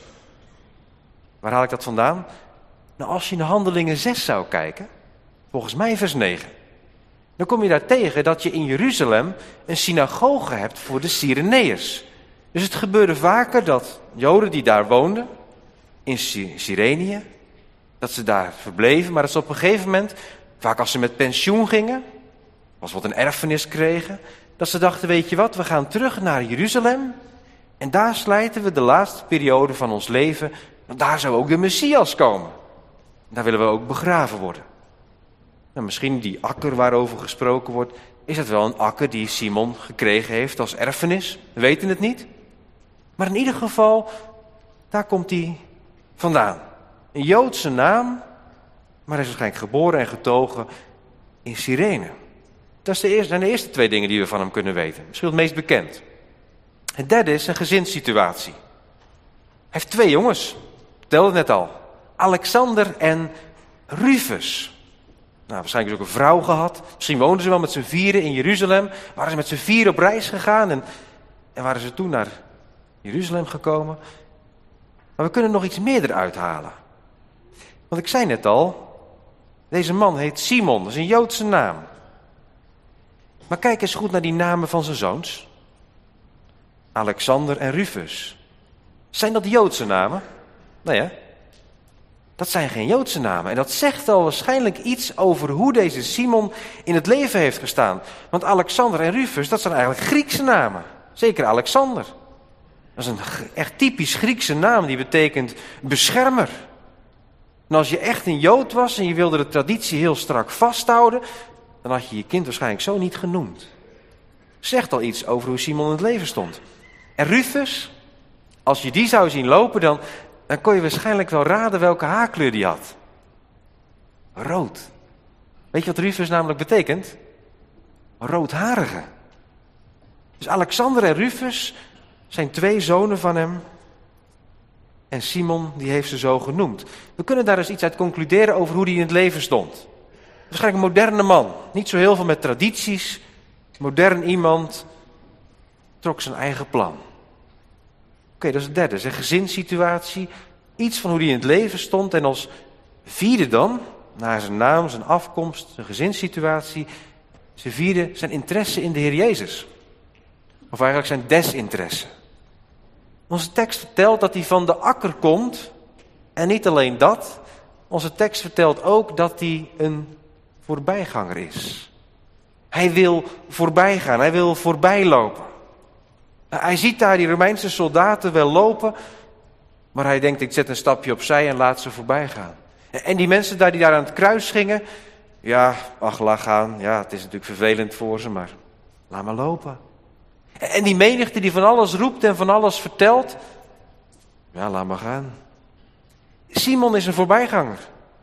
Speaker 3: Waar haal ik dat vandaan? Nou, als je in Handelingen zes zou kijken, volgens mij vers negen, dan kom je daar tegen dat je in Jeruzalem een synagoge hebt voor de Cyreneërs. Dus het gebeurde vaker dat Joden die daar woonden, in Cyrenië, dat ze daar verbleven, maar dat ze op een gegeven moment, vaak als ze met pensioen gingen, als wat een erfenis kregen, dat ze dachten, weet je wat, we gaan terug naar Jeruzalem en daar slijten we de laatste periode van ons leven, want daar zou ook de Messias komen. Daar willen we ook begraven worden. Nou, misschien die akker waarover gesproken wordt, is het wel een akker die Simon gekregen heeft als erfenis? We weten het niet. Maar in ieder geval, daar komt hij vandaan. Een Joodse naam, maar hij is waarschijnlijk geboren en getogen in Cyrene. Dat is de eerste, zijn de eerste twee dingen die we van hem kunnen weten. Misschien het meest bekend. Het derde is zijn gezinssituatie. Hij heeft twee jongens, ik vertelde het net al. Alexander en Rufus. Nou, waarschijnlijk is ook een vrouw gehad. Misschien woonden ze wel met z'n vieren in Jeruzalem. Waren ze met z'n vieren op reis gegaan en, en waren ze toen naar Jeruzalem gekomen. Maar we kunnen nog iets meer eruit halen. Want ik zei net al, deze man heet Simon, dat is een Joodse naam. Maar kijk eens goed naar die namen van zijn zoons. Alexander en Rufus. Zijn dat Joodse namen? Nee hè? Dat zijn geen Joodse namen. En dat zegt al waarschijnlijk iets over hoe deze Simon in het leven heeft gestaan. Want Alexander en Rufus, dat zijn eigenlijk Griekse namen. Zeker Alexander. Dat is een echt typisch Griekse naam, die betekent beschermer. En als je echt een Jood was en je wilde de traditie heel strak vasthouden, dan had je je kind waarschijnlijk zo niet genoemd. Zegt al iets over hoe Simon in het leven stond. En Rufus, als je die zou zien lopen, dan, dan kon je waarschijnlijk wel raden welke haarkleur die had. Rood. Weet je wat Rufus namelijk betekent? Roodharige. Dus Alexander en Rufus zijn twee zonen van hem. En Simon, die heeft ze zo genoemd. We kunnen daar dus iets uit concluderen over hoe hij in het leven stond. Waarschijnlijk een moderne man. Niet zo heel veel met tradities. Modern iemand. Trok zijn eigen plan. Oké, okay, dat is het derde. Zijn gezinssituatie. Iets van hoe hij in het leven stond. En als vierde dan, naar zijn naam, zijn afkomst, zijn gezinssituatie, Ze vierden zijn interesse in de Heer Jezus. Of eigenlijk zijn desinteresse. Onze tekst vertelt dat hij van de akker komt. En niet alleen dat. Onze tekst vertelt ook dat hij een voorbijganger is. Hij wil voorbij gaan. Hij wil voorbij lopen. Hij ziet daar die Romeinse soldaten wel lopen. Maar hij denkt, ik zet een stapje opzij en laat ze voorbij gaan. En die mensen daar die daar aan het kruis gingen. Ja, ach, laat gaan. Ja, het is natuurlijk vervelend voor ze, maar laat maar lopen. En die menigte die van alles roept en van alles vertelt. Ja, laat maar gaan. Simon is een voorbijganger.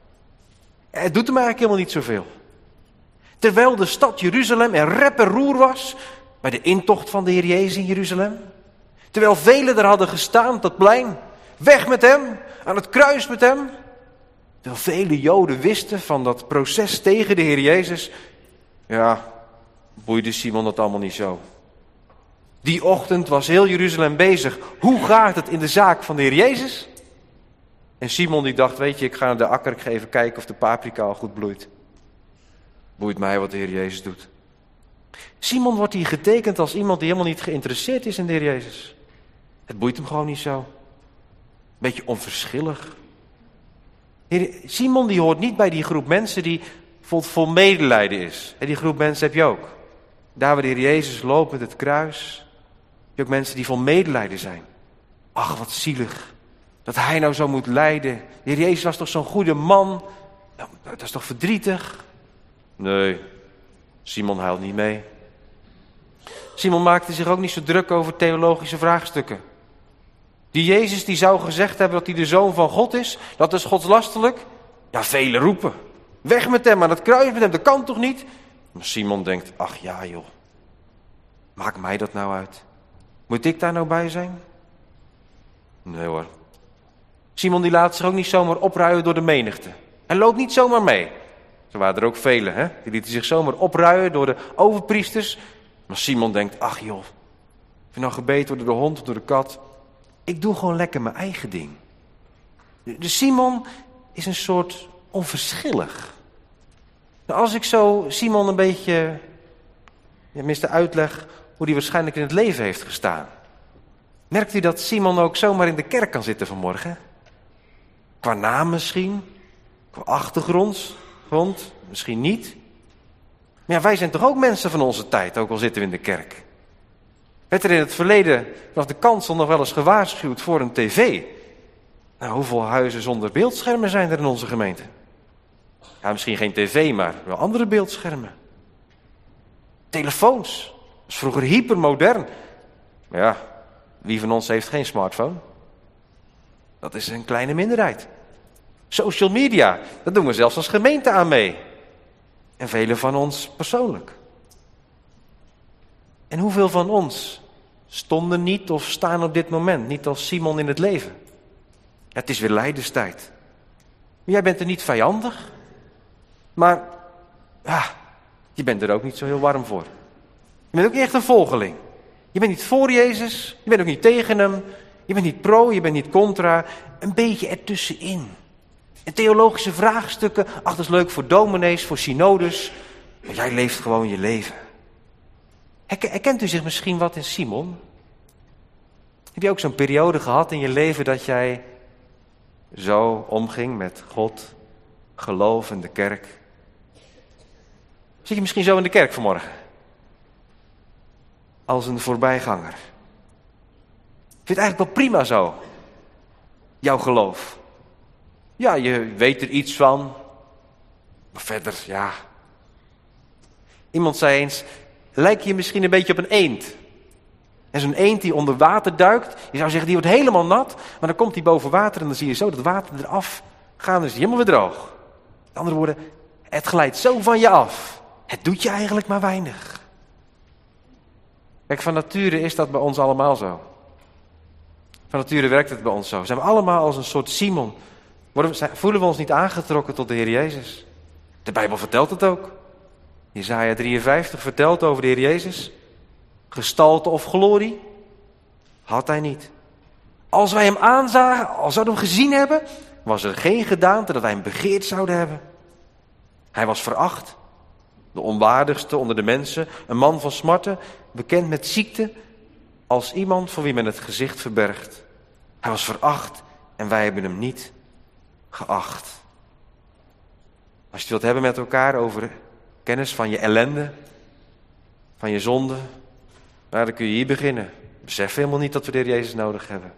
Speaker 3: Het doet hem eigenlijk helemaal niet zoveel. Terwijl de stad Jeruzalem er rep en roer was bij de intocht van de Heer Jezus in Jeruzalem. Terwijl velen er hadden gestaan op dat plein. Weg met hem, aan het kruis met hem. Terwijl vele Joden wisten van dat proces tegen de Heer Jezus. Ja, boeide Simon dat allemaal niet zo. Die ochtend was heel Jeruzalem bezig. Hoe gaat het in de zaak van de Heer Jezus? En Simon die dacht, weet je, ik ga naar de akker, ik ga even kijken of de paprika al goed bloeit. Boeit mij wat de Heer Jezus doet. Simon wordt hier getekend als iemand die helemaal niet geïnteresseerd is in de Heer Jezus. Het boeit hem gewoon niet zo. Beetje onverschillig. Simon die hoort niet bij die groep mensen die vol, vol medelijden is. En die groep mensen heb je ook. Daar waar de Heer Jezus loopt met het kruis. Heb je ook mensen die vol medelijden zijn. Ach, wat zielig. Dat hij nou zo moet lijden. De Heer Jezus was toch zo'n goede man. Nou, dat is toch verdrietig? Nee, Simon huilt niet mee. Simon maakte zich ook niet zo druk over theologische vraagstukken. Die Jezus die zou gezegd hebben dat hij de Zoon van God is. Dat is godslastelijk. Ja, velen roepen. Weg met hem, aan het kruis met hem, dat kan toch niet? Maar Simon denkt, ach ja joh. Maakt mij dat nou uit? Moet ik daar nou bij zijn? Nee hoor. Simon die laat zich ook niet zomaar opruien door de menigte. Hij loopt niet zomaar mee. Zo waren er ook velen, hè? Die lieten zich zomaar opruien door de overpriesters. Maar Simon denkt, ach joh. Of je nou gebeten wordt door de hond of door de kat. Ik doe gewoon lekker mijn eigen ding. Dus Simon is een soort onverschillig. Nou, als ik zo Simon een beetje, tenminste uitleg hoe hij waarschijnlijk in het leven heeft gestaan. Merkt u dat Simon ook zomaar in de kerk kan zitten vanmorgen? Qua naam misschien, qua achtergrond, grond, misschien niet. Maar ja, wij zijn toch ook mensen van onze tijd, ook al zitten we in de kerk. Werd er in het verleden vanaf de kansel nog wel eens gewaarschuwd voor een tv? Nou, hoeveel huizen zonder beeldschermen zijn er in onze gemeente? Ja, misschien geen tv, maar wel andere beeldschermen. Telefoons. Dat is vroeger hypermodern. Maar ja, wie van ons heeft geen smartphone? Dat is een kleine minderheid. Social media, dat doen we zelfs als gemeente aan mee. En velen van ons persoonlijk. En hoeveel van ons stonden niet of staan op dit moment niet als Simon in het leven? Ja, het is weer lijdenstijd. Jij bent er niet vijandig. Maar ja, je bent er ook niet zo heel warm voor. Je bent ook niet echt een volgeling. Je bent niet voor Jezus. Je bent ook niet tegen hem. Je bent niet pro, je bent niet contra. Een beetje ertussenin. En theologische vraagstukken. Ach, dat is leuk voor dominees, voor synodes. Maar jij leeft gewoon je leven. Herkent u zich misschien wat in Simon? Heb je ook zo'n periode gehad in je leven dat jij zo omging met God, geloof en de kerk? Zit je misschien zo in de kerk vanmorgen? Als een voorbijganger. Vind je het eigenlijk wel prima zo? Jouw geloof. Ja, je weet er iets van. Maar verder, ja. Iemand zei eens, lijk je misschien een beetje op een eend. En zo'n eend die onder water duikt, je zou zeggen die wordt helemaal nat, maar dan komt hij boven water en dan zie je zo dat water eraf gaat en is hij helemaal weer droog. Met andere woorden, het glijdt zo van je af. Het doet je eigenlijk maar weinig. Kijk, van nature is dat bij ons allemaal zo. Van nature werkt het bij ons zo. Zijn we allemaal als een soort Simon. Voelen we ons niet aangetrokken tot de Heer Jezus? De Bijbel vertelt het ook. Jesaja drieënvijftig vertelt over de Heer Jezus. Gestalte of glorie? Had hij niet. Als wij hem aanzagen, als we hem gezien hebben, was er geen gedaante dat wij hem begeerd zouden hebben. Hij was veracht. de onwaardigste onder de mensen, een man van smarten, bekend met ziekte, als iemand voor wie men het gezicht verbergt. Hij was veracht en wij hebben hem niet geacht. Als je het wilt hebben met elkaar over kennis van je ellende, van je zonde, nou, dan kun je hier beginnen. Besef helemaal niet dat we de Heer Jezus nodig hebben.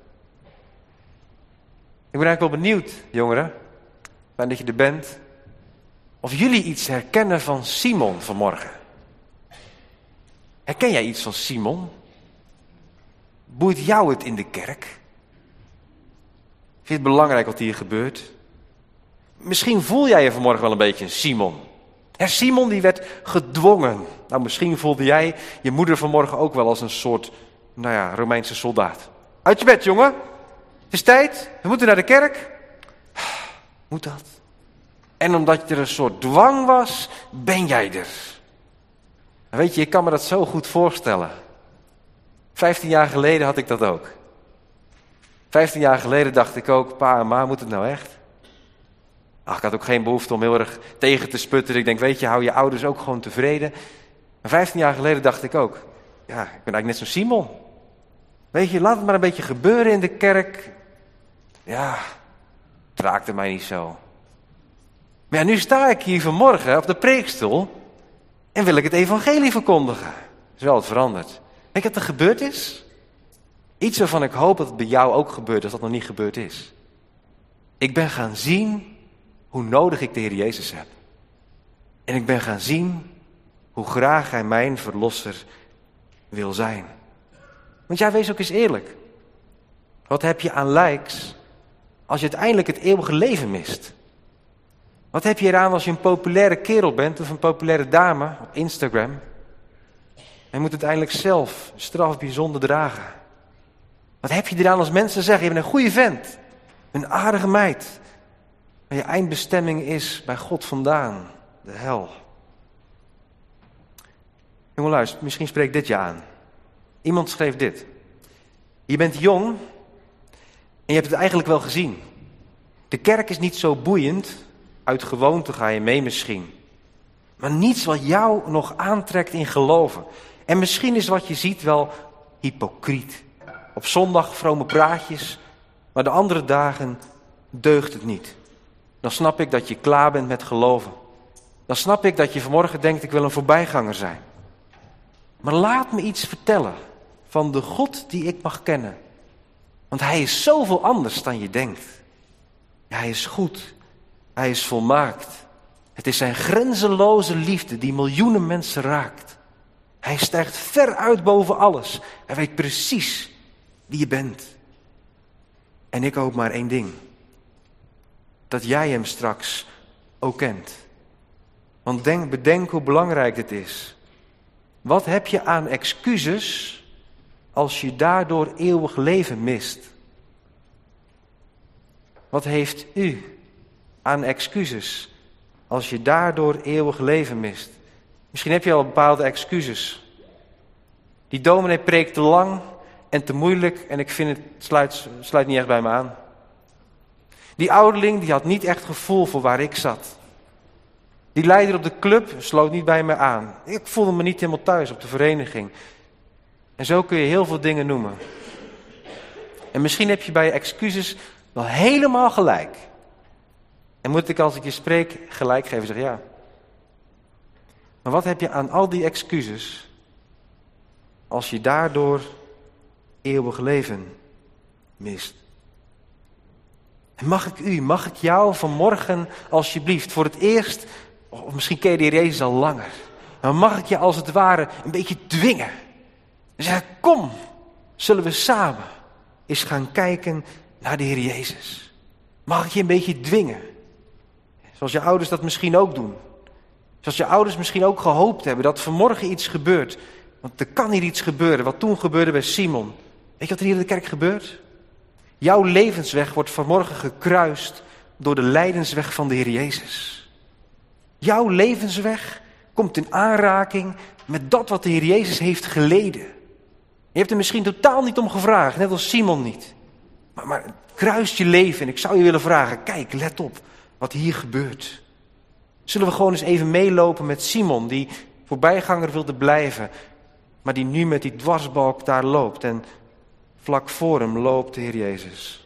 Speaker 3: Ik ben eigenlijk wel benieuwd, jongeren, fijn dat je er bent, of jullie iets herkennen van Simon vanmorgen. Herken jij iets van Simon? Boeit jou het in de kerk? Vind je het belangrijk wat hier gebeurt? Misschien voel jij je vanmorgen wel een beetje een Simon. Ja, Simon die werd gedwongen. Nou, misschien voelde jij je moeder vanmorgen ook wel als een soort, nou ja, Romeinse soldaat. Uit je bed, jongen. Het is tijd. We moeten naar de kerk. Moet dat? En omdat er een soort dwang was, ben jij er. Weet je, ik kan me dat zo goed voorstellen. Vijftien jaar geleden had ik dat ook. Vijftien jaar geleden dacht ik ook, pa en ma, moet het nou echt? Ach, ik had ook geen behoefte om heel erg tegen te sputteren. Ik denk, weet je, hou je ouders ook gewoon tevreden. Maar vijftien jaar geleden dacht ik ook, ja, ik ben eigenlijk net zo'n Simon. Weet je, laat het maar een beetje gebeuren in de kerk. Ja, het raakte mij niet zo. Maar ja, nu sta ik hier vanmorgen op de preekstoel en wil ik het evangelie verkondigen. Dat is wel wat veranderd. Weet je wat er gebeurd is? Iets waarvan ik hoop dat het bij jou ook gebeurt als dat nog niet gebeurd is. Ik ben gaan zien hoe nodig ik de Heer Jezus heb. En ik ben gaan zien hoe graag Hij mijn verlosser wil zijn. Want jij, wees ook eens eerlijk. Wat heb je aan likes als je uiteindelijk het eeuwige leven mist? Wat heb je eraan als je een populaire kerel bent of een populaire dame op Instagram? En je moet uiteindelijk zelf straf op je zonde dragen. Wat heb je eraan als mensen zeggen, je bent een goede vent, een aardige meid. Maar je eindbestemming is bij God vandaan, de hel. Jongen, luister, misschien spreekt dit je aan. Iemand schreef dit. Je bent jong en je hebt het eigenlijk wel gezien. De kerk is niet zo boeiend, uit gewoonte ga je mee misschien. Maar niets wat jou nog aantrekt in geloven. En misschien is wat je ziet wel hypocriet. Op zondag vrome praatjes, maar de andere dagen deugt het niet. Dan snap ik dat je klaar bent met geloven. Dan snap ik dat je vanmorgen denkt, ik wil een voorbijganger zijn. Maar laat me iets vertellen van de God die ik mag kennen. Want Hij is zoveel anders dan je denkt. Ja, Hij is goed. Hij is volmaakt. Het is zijn grenzeloze liefde die miljoenen mensen raakt. Hij stijgt ver uit boven alles. Hij weet precies wie je bent. En ik hoop maar één ding. Dat jij hem straks ook kent. Want denk, bedenk hoe belangrijk het is. Wat heb je aan excuses als je daardoor eeuwig leven mist? Wat heeft u aan excuses als je daardoor eeuwig leven mist? Misschien heb je al bepaalde excuses. Die dominee preekt te lang en te moeilijk en ik vind het sluit, sluit niet echt bij me aan. Die ouderling die had niet echt gevoel voor waar ik zat. Die leider op de club sloot niet bij me aan. Ik voelde me niet helemaal thuis op de vereniging. En zo kun je heel veel dingen noemen. En misschien heb je bij je excuses wel helemaal gelijk. En moet ik als ik je spreek gelijk geven, zeg ja. Maar wat heb je aan al die excuses als je daardoor eeuwig leven mist? En mag ik u, mag ik jou vanmorgen alsjeblieft voor het eerst, of misschien ken je de Heer Jezus al langer, maar mag ik je als het ware een beetje dwingen? En zeggen, kom, zullen we samen eens gaan kijken naar de Heer Jezus. Mag ik je een beetje dwingen? Zoals je ouders dat misschien ook doen. Zoals je ouders misschien ook gehoopt hebben dat vanmorgen iets gebeurt. Want er kan hier iets gebeuren, wat toen gebeurde bij Simon. Weet je wat er hier in de kerk gebeurt? Jouw levensweg wordt vanmorgen gekruist door de lijdensweg van de Heer Jezus. Jouw levensweg komt in aanraking met dat wat de Heer Jezus heeft geleden. Je hebt er misschien totaal niet om gevraagd, net als Simon niet. Maar, maar het kruist je leven en ik zou je willen vragen, kijk, let op wat hier gebeurt. Zullen we gewoon eens even meelopen met Simon, die voorbijganger wilde blijven, maar die nu met die dwarsbalk daar loopt en vlak voor hem loopt de Heer Jezus.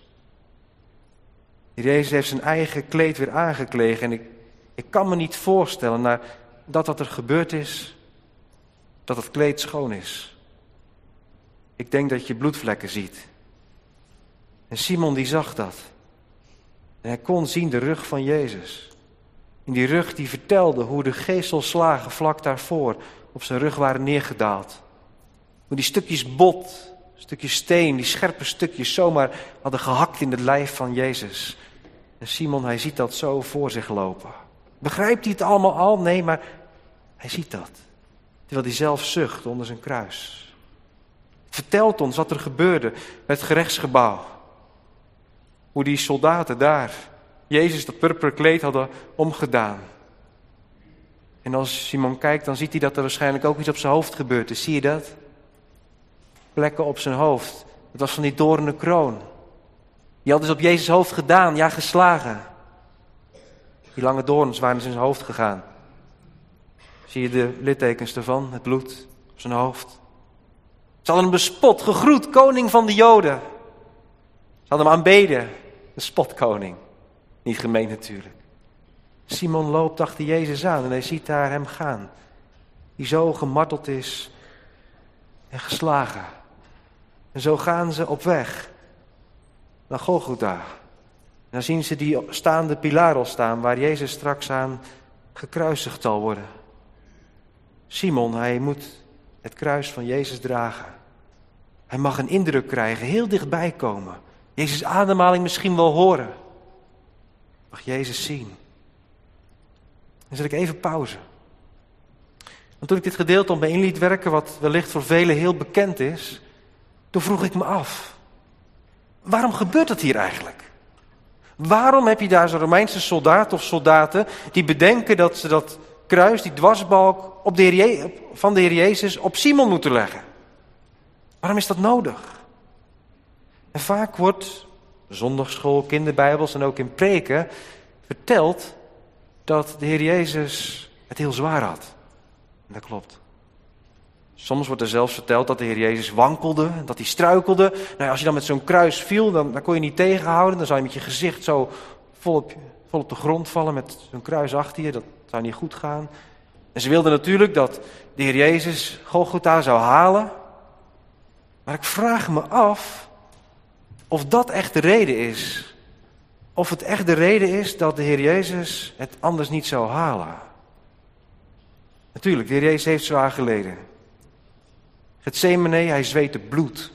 Speaker 3: De Heer Jezus heeft zijn eigen kleed weer aangeklegen en ik, ik kan me niet voorstellen na, dat dat er gebeurd is, dat het kleed schoon is. Ik denk dat je bloedvlekken ziet. En Simon die zag dat. En hij kon zien de rug van Jezus. In die rug die vertelde hoe de geeselslagen vlak daarvoor op zijn rug waren neergedaald. Hoe die stukjes bot, stukjes steen, die scherpe stukjes zomaar hadden gehakt in het lijf van Jezus. En Simon, hij ziet dat zo voor zich lopen. Begrijpt hij het allemaal al? Nee, maar hij ziet dat. Terwijl hij zelf zucht onder zijn kruis. Vertelt ons wat er gebeurde met het gerechtsgebouw. Hoe die soldaten daar Jezus dat purperen kleed hadden omgedaan. En als Simon kijkt, dan ziet hij dat er waarschijnlijk ook iets op zijn hoofd gebeurd is. Zie je dat? Plekken op zijn hoofd. Het was van die doornen kroon. Die hadden ze op Jezus' hoofd gedaan, ja geslagen. Die lange doorns waren in zijn hoofd gegaan. Zie je de littekens ervan, het bloed op zijn hoofd. Ze hadden hem bespot, gegroet, koning van de Joden. Ze hadden hem aanbeden, de spotkoning. Niet gemeen natuurlijk. Simon loopt achter Jezus aan en hij ziet daar hem gaan. Die zo gemarteld is en geslagen. En zo gaan ze op weg naar Golgotha. En dan zien ze die staande pilaar al staan waar Jezus straks aan gekruisigd zal worden. Simon, hij moet het kruis van Jezus dragen. Hij mag een indruk krijgen, heel dichtbij komen. Jezus' ademhaling misschien wel horen. Mag Jezus zien. Dan zet ik even pauze. Want toen ik dit gedeelte op me in liet werken, wat wellicht voor velen heel bekend is, toen vroeg ik me af, waarom gebeurt het hier eigenlijk? Waarom heb je daar zo'n Romeinse soldaat of soldaten die bedenken dat ze dat kruis, die dwarsbalk op de Heer Je- van de Heer Jezus op Simon moeten leggen? Waarom is dat nodig? En vaak wordt zondagschool, kinderbijbels en ook in preken verteld dat de Heer Jezus het heel zwaar had. En dat klopt. Soms wordt er zelfs verteld dat de Heer Jezus wankelde, dat hij struikelde. Nou ja, als je dan met zo'n kruis viel, dan, dan kon je niet tegenhouden. Dan zou je met je gezicht zo vol op, vol op de grond vallen met zo'n kruis achter je. Dat zou niet goed gaan. En ze wilden natuurlijk dat de Heer Jezus Golgotha zou halen. Maar ik vraag me af of dat echt de reden is. Of het echt de reden is dat de Heer Jezus het anders niet zou halen. Natuurlijk, de Heer Jezus heeft zwaar geleden. Getsemane, hij zweette bloed.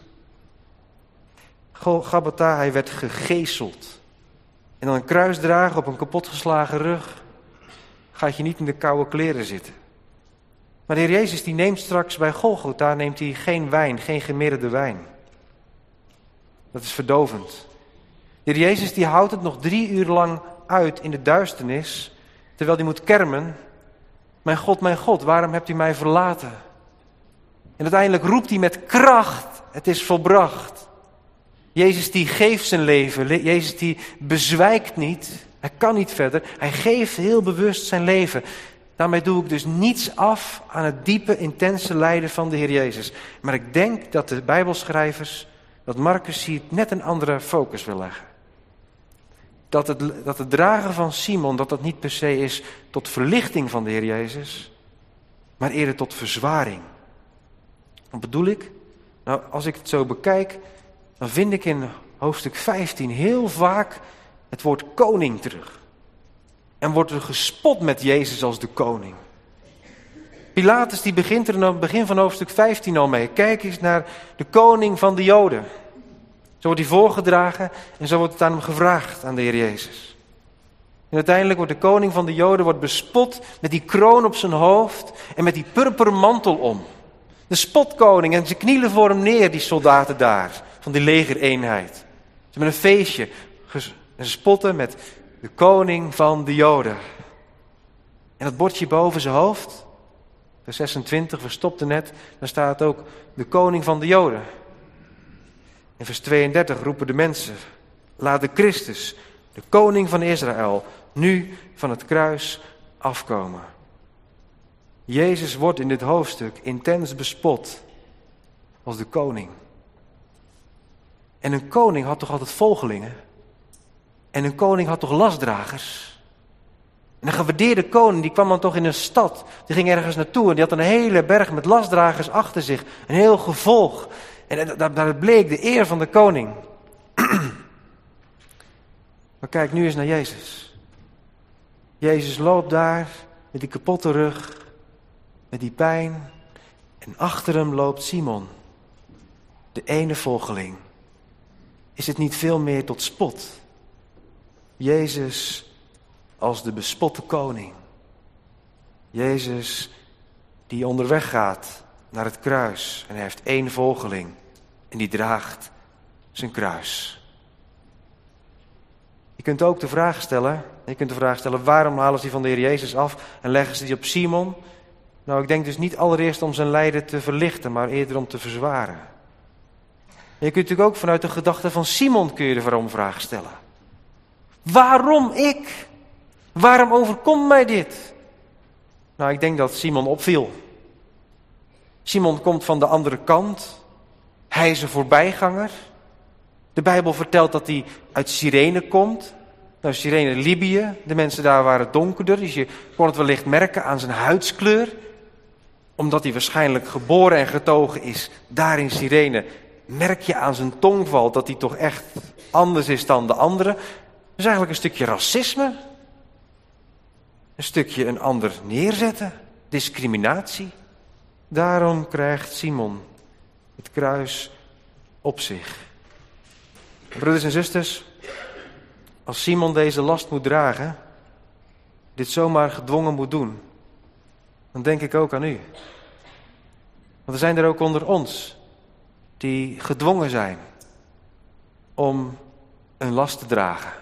Speaker 3: Gabbatha, hij werd gegezeld. En dan een kruis dragen op een kapotgeslagen rug, gaat je niet in de koude kleren zitten. Maar de Heer Jezus die neemt straks bij Golgotha, neemt hij geen wijn, geen gemiddelde wijn. Dat is verdovend. De Heer Jezus die houdt het nog drie uur lang uit in de duisternis, terwijl hij moet kermen. Mijn God, mijn God, waarom hebt u mij verlaten? En uiteindelijk roept hij met kracht, het is volbracht. Jezus die geeft zijn leven, Jezus die bezwijkt niet, hij kan niet verder. Hij geeft heel bewust zijn leven. Daarmee doe ik dus niets af aan het diepe, intense lijden van de Heer Jezus. Maar ik denk dat de Bijbelschrijvers, dat Marcus hier net een andere focus wil leggen. Dat het, dat het dragen van Simon, dat dat niet per se is tot verlichting van de Heer Jezus, maar eerder tot verzwaring. Wat bedoel ik? Nou, als ik het zo bekijk, dan vind ik in hoofdstuk vijftien heel vaak het woord koning terug. En wordt er gespot met Jezus als de koning. Pilatus die begint er in het begin van hoofdstuk vijftien al mee. Kijk eens naar de koning van de Joden. Zo wordt hij voorgedragen en zo wordt het aan hem gevraagd, aan de Heer Jezus. En uiteindelijk wordt de koning van de Joden wordt bespot met die kroon op zijn hoofd en met die purperen mantel om. De spotkoning, en ze knielen voor hem neer, die soldaten daar, van die legereenheid. Ze hebben een feestje en ze spotten met de koning van de Joden. En dat bordje boven zijn hoofd, vers zesentwintig, verstopte net, daar staat ook de koning van de Joden. In vers tweeëndertig roepen de mensen, laat de Christus, de koning van Israël, nu van het kruis afkomen. Jezus wordt in dit hoofdstuk intens bespot als de koning. En een koning had toch altijd volgelingen? En een koning had toch lastdragers? En een gewaardeerde koning, die kwam dan toch in een stad. Die ging ergens naartoe en die had een hele berg met lastdragers achter zich. Een heel gevolg. En daar, daar bleek de eer van de koning. Maar kijk nu eens naar Jezus. Jezus loopt daar met die kapotte rug, met die pijn. En achter hem loopt Simon, de ene volgeling. Is het niet veel meer tot spot? Jezus als de bespotte koning. Jezus die onderweg gaat naar het kruis. En hij heeft één volgeling. En die draagt zijn kruis. Je kunt ook de vraag stellen. Je kunt de vraag stellen, waarom halen ze die van de Heer Jezus af en leggen ze die op Simon? Nou, ik denk dus niet allereerst om zijn lijden te verlichten, maar eerder om te verzwaren. En je kunt natuurlijk ook vanuit de gedachte van Simon kun je de waarom-vraag stellen. Waarom ik? Waarom overkomt mij dit? Nou, ik denk dat Simon opviel. Simon komt van de andere kant. Hij is een voorbijganger. De Bijbel vertelt dat hij uit Cyrene komt. Nou, Cyrene, Libië. De mensen daar waren donkerder. Dus je kon het wellicht merken aan zijn huidskleur. Omdat hij waarschijnlijk geboren en getogen is daar in Cyrene, merk je aan zijn tongval dat hij toch echt anders is dan de anderen. Dus eigenlijk een stukje racisme. Een stukje een ander neerzetten. Discriminatie. Daarom krijgt Simon het kruis op zich. Broeders en zusters, als Simon deze last moet dragen, dit zomaar gedwongen moet doen, dan denk ik ook aan u. Want er zijn er ook onder ons die gedwongen zijn om een last te dragen.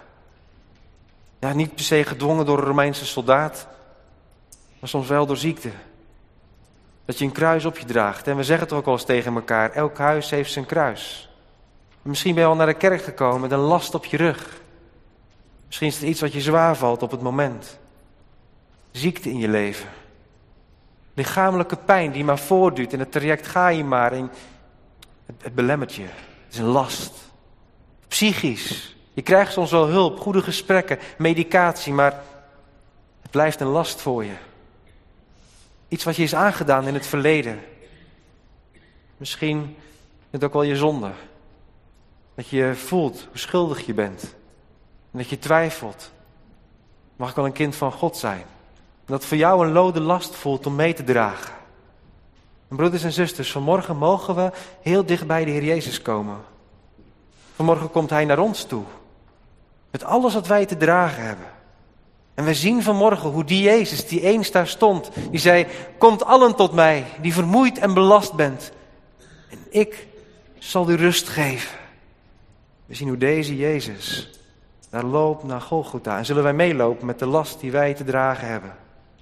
Speaker 3: Ja, niet per se gedwongen door een Romeinse soldaat, maar soms wel door ziekte. Dat je een kruis op je draagt. En we zeggen toch ook wel eens tegen elkaar, elk huis heeft zijn kruis. Misschien ben je al naar de kerk gekomen met een last op je rug. Misschien is er iets wat je zwaar valt op het moment. Ziekte in je leven. Lichamelijke pijn die maar voortduurt. In het traject ga je maar. En het, het belemmert je. Het is een last. Psychisch. Je krijgt soms wel hulp, goede gesprekken, medicatie. Maar het blijft een last voor je. Iets wat je is aangedaan in het verleden. Misschien is het ook wel je zonde. Dat je voelt hoe schuldig je bent. En dat je twijfelt. Mag ik wel een kind van God zijn? En dat voor jou een lode last voelt om mee te dragen. En broeders en zusters, vanmorgen mogen we heel dicht bij de Heer Jezus komen. Vanmorgen komt Hij naar ons toe. Met alles wat wij te dragen hebben. En we zien vanmorgen hoe die Jezus, die eens daar stond, die zei, komt allen tot mij, die vermoeid en belast bent. En ik zal u rust geven. We zien hoe deze Jezus daar loopt naar Golgotha. En zullen wij meelopen met de last die wij te dragen hebben.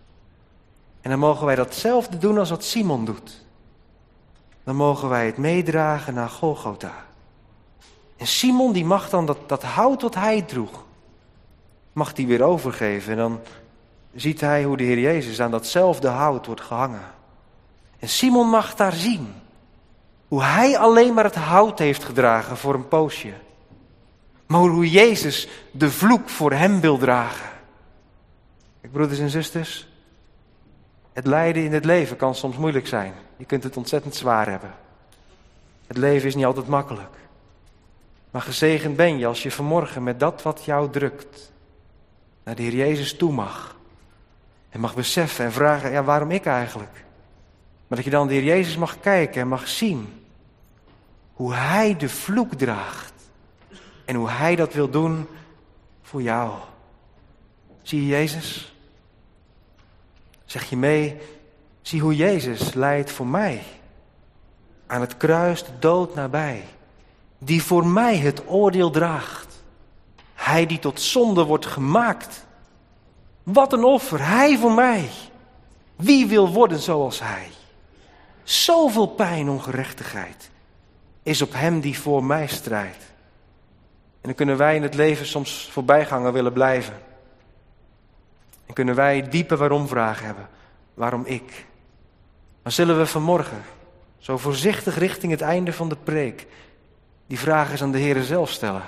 Speaker 3: En dan mogen wij datzelfde doen als wat Simon doet. Dan mogen wij het meedragen naar Golgotha. En Simon die mag dan dat, dat hout wat hij droeg, mag hij weer overgeven. En dan ziet hij hoe de Heer Jezus aan datzelfde hout wordt gehangen. En Simon mag daar zien hoe hij alleen maar het hout heeft gedragen voor een poosje. Maar hoe Jezus de vloek voor hem wil dragen. Kijk, broeders en zusters, het lijden in het leven kan soms moeilijk zijn. Je kunt het ontzettend zwaar hebben. Het leven is niet altijd makkelijk. Maar gezegend ben je als je vanmorgen met dat wat jou drukt naar de Heer Jezus toe mag. En mag beseffen en vragen, ja, waarom ik eigenlijk? Maar dat je dan de Heer Jezus mag kijken en mag zien hoe Hij de vloek draagt. En hoe Hij dat wil doen voor jou. Zie je Jezus? Zeg je mee, zie hoe Jezus lijdt voor mij. Aan het kruis de dood nabij. Die voor mij het oordeel draagt. Hij die tot zonde wordt gemaakt. Wat een offer, Hij voor mij. Wie wil worden zoals Hij? Zoveel pijn en ongerechtigheid is op Hem die voor mij strijdt. En dan kunnen wij in het leven soms voorbijganger willen blijven. En kunnen wij diepe waarom-vragen hebben. Waarom ik? Dan zullen we vanmorgen, zo voorzichtig richting het einde van de preek, die vraag eens aan de Heere zelf stellen.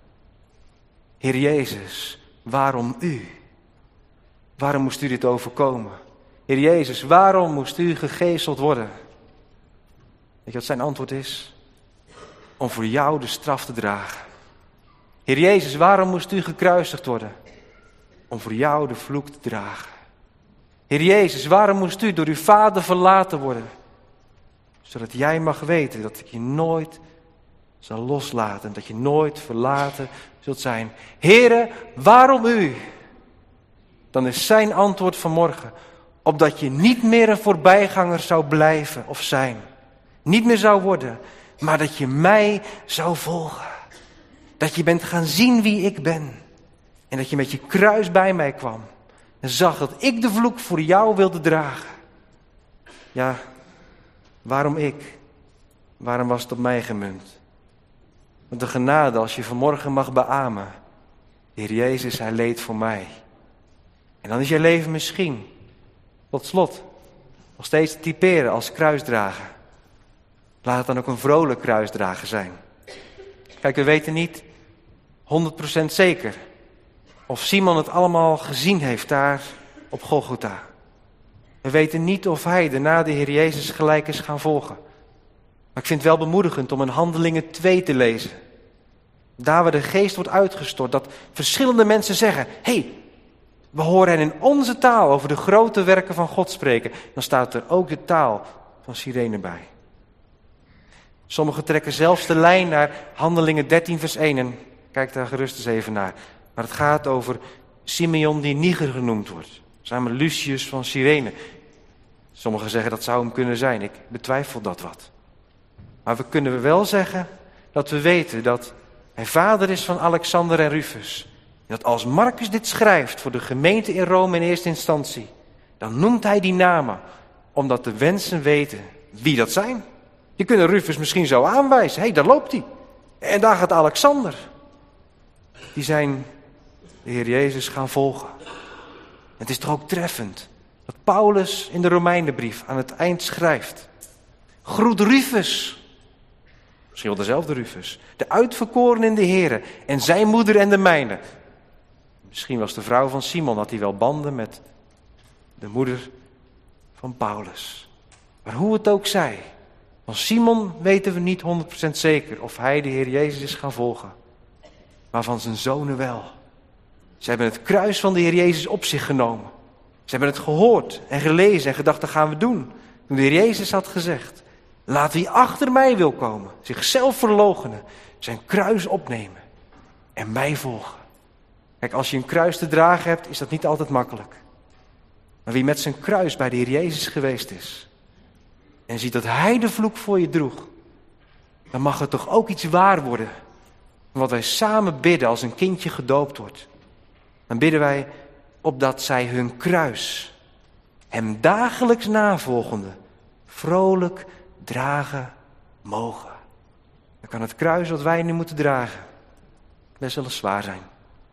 Speaker 3: Heer Jezus, waarom u? Waarom moest u dit overkomen? Heer Jezus, waarom moest u gegezeld worden? Weet je wat zijn antwoord is? Om voor jou de straf te dragen. Heer Jezus, waarom moest u gekruisigd worden? Om voor jou de vloek te dragen. Heer Jezus, waarom moest u door uw Vader verlaten worden? Zodat jij mag weten dat ik je nooit zal loslaten. Dat je nooit verlaten zult zijn. Heere, waarom u? Dan is zijn antwoord vanmorgen. Opdat je niet meer een voorbijganger zou blijven of zijn. Niet meer zou worden. Maar dat je mij zou volgen. Dat je bent gaan zien wie ik ben. En dat je met je kruis bij mij kwam. En zag dat ik de vloek voor jou wilde dragen. Ja, waarom ik? Waarom was het op mij gemunt? Want de genade, als je vanmorgen mag beamen. Heer Jezus, hij leed voor mij. En dan is je leven misschien, tot slot, nog steeds te typeren als kruisdrager. Laat het dan ook een vrolijk kruisdrager zijn. Kijk, we weten niet honderd procent zeker of Simon het allemaal gezien heeft daar op Golgotha. We weten niet of hij daarna de Heer Jezus gelijk is gaan volgen. Maar ik vind het wel bemoedigend om in Handelingen twee te lezen. Daar waar de geest wordt uitgestort, dat verschillende mensen zeggen, hé, hey, we horen hen in onze taal over de grote werken van God spreken. Dan staat er ook de taal van Cyrene bij. Sommigen trekken zelfs de lijn naar Handelingen dertien vers één. En kijk daar gerust eens even naar. Maar het gaat over Simeon die Niger genoemd wordt. Samen Lucius van Cyrene. Sommigen zeggen dat zou hem kunnen zijn. Ik betwijfel dat wat. Maar we kunnen wel zeggen dat we weten dat hij vader is van Alexander en Rufus. Dat als Marcus dit schrijft voor de gemeente in Rome in eerste instantie, dan noemt hij die namen, omdat de mensen weten wie dat zijn. Je kunt Rufus misschien zo aanwijzen, hé, hey, daar loopt hij. En daar gaat Alexander. Die zijn de Heer Jezus gaan volgen. Het is toch ook treffend dat Paulus in de Romeinenbrief aan het eind schrijft. Groet Rufus. Misschien wel dezelfde Rufus. De uitverkoren in de Here en zijn moeder en de mijne. Misschien was de vrouw van Simon, had hij wel banden met de moeder van Paulus. Maar hoe het ook zij, van Simon weten we niet honderd procent zeker of hij de Heer Jezus is gaan volgen. Maar van zijn zonen wel. Ze hebben het kruis van de Heer Jezus op zich genomen. Ze hebben het gehoord en gelezen en gedacht, dat gaan we doen. Toen de Heer Jezus had gezegd, laat wie achter mij wil komen, zichzelf verloochenen, zijn kruis opnemen en mij volgen. Kijk, als je een kruis te dragen hebt, is dat niet altijd makkelijk. Maar wie met zijn kruis bij de Heer Jezus geweest is en ziet dat hij de vloek voor je droeg, dan mag het toch ook iets waar worden. Wat wij samen bidden als een kindje gedoopt wordt. Dan bidden wij opdat zij hun kruis, hem dagelijks navolgende, vrolijk dragen mogen. Dan kan het kruis wat wij nu moeten dragen best wel eens zwaar zijn.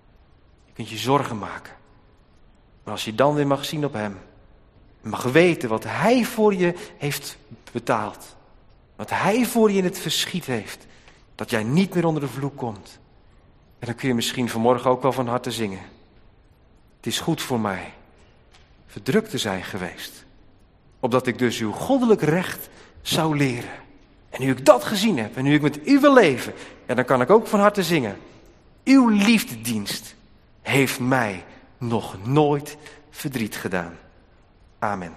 Speaker 3: Je kunt je zorgen maken. Maar als je dan weer mag zien op hem, en mag weten wat hij voor je heeft betaald, wat hij voor je in het verschiet heeft, dat jij niet meer onder de vloek komt. En dan kun je misschien vanmorgen ook wel van harte zingen. Het is goed voor mij verdrukt te zijn geweest, opdat ik dus uw goddelijk recht zou leren. En nu ik dat gezien heb en nu ik met u wil leven, ja, dan kan ik ook van harte zingen. Uw liefdedienst heeft mij nog nooit verdriet gedaan. Amen.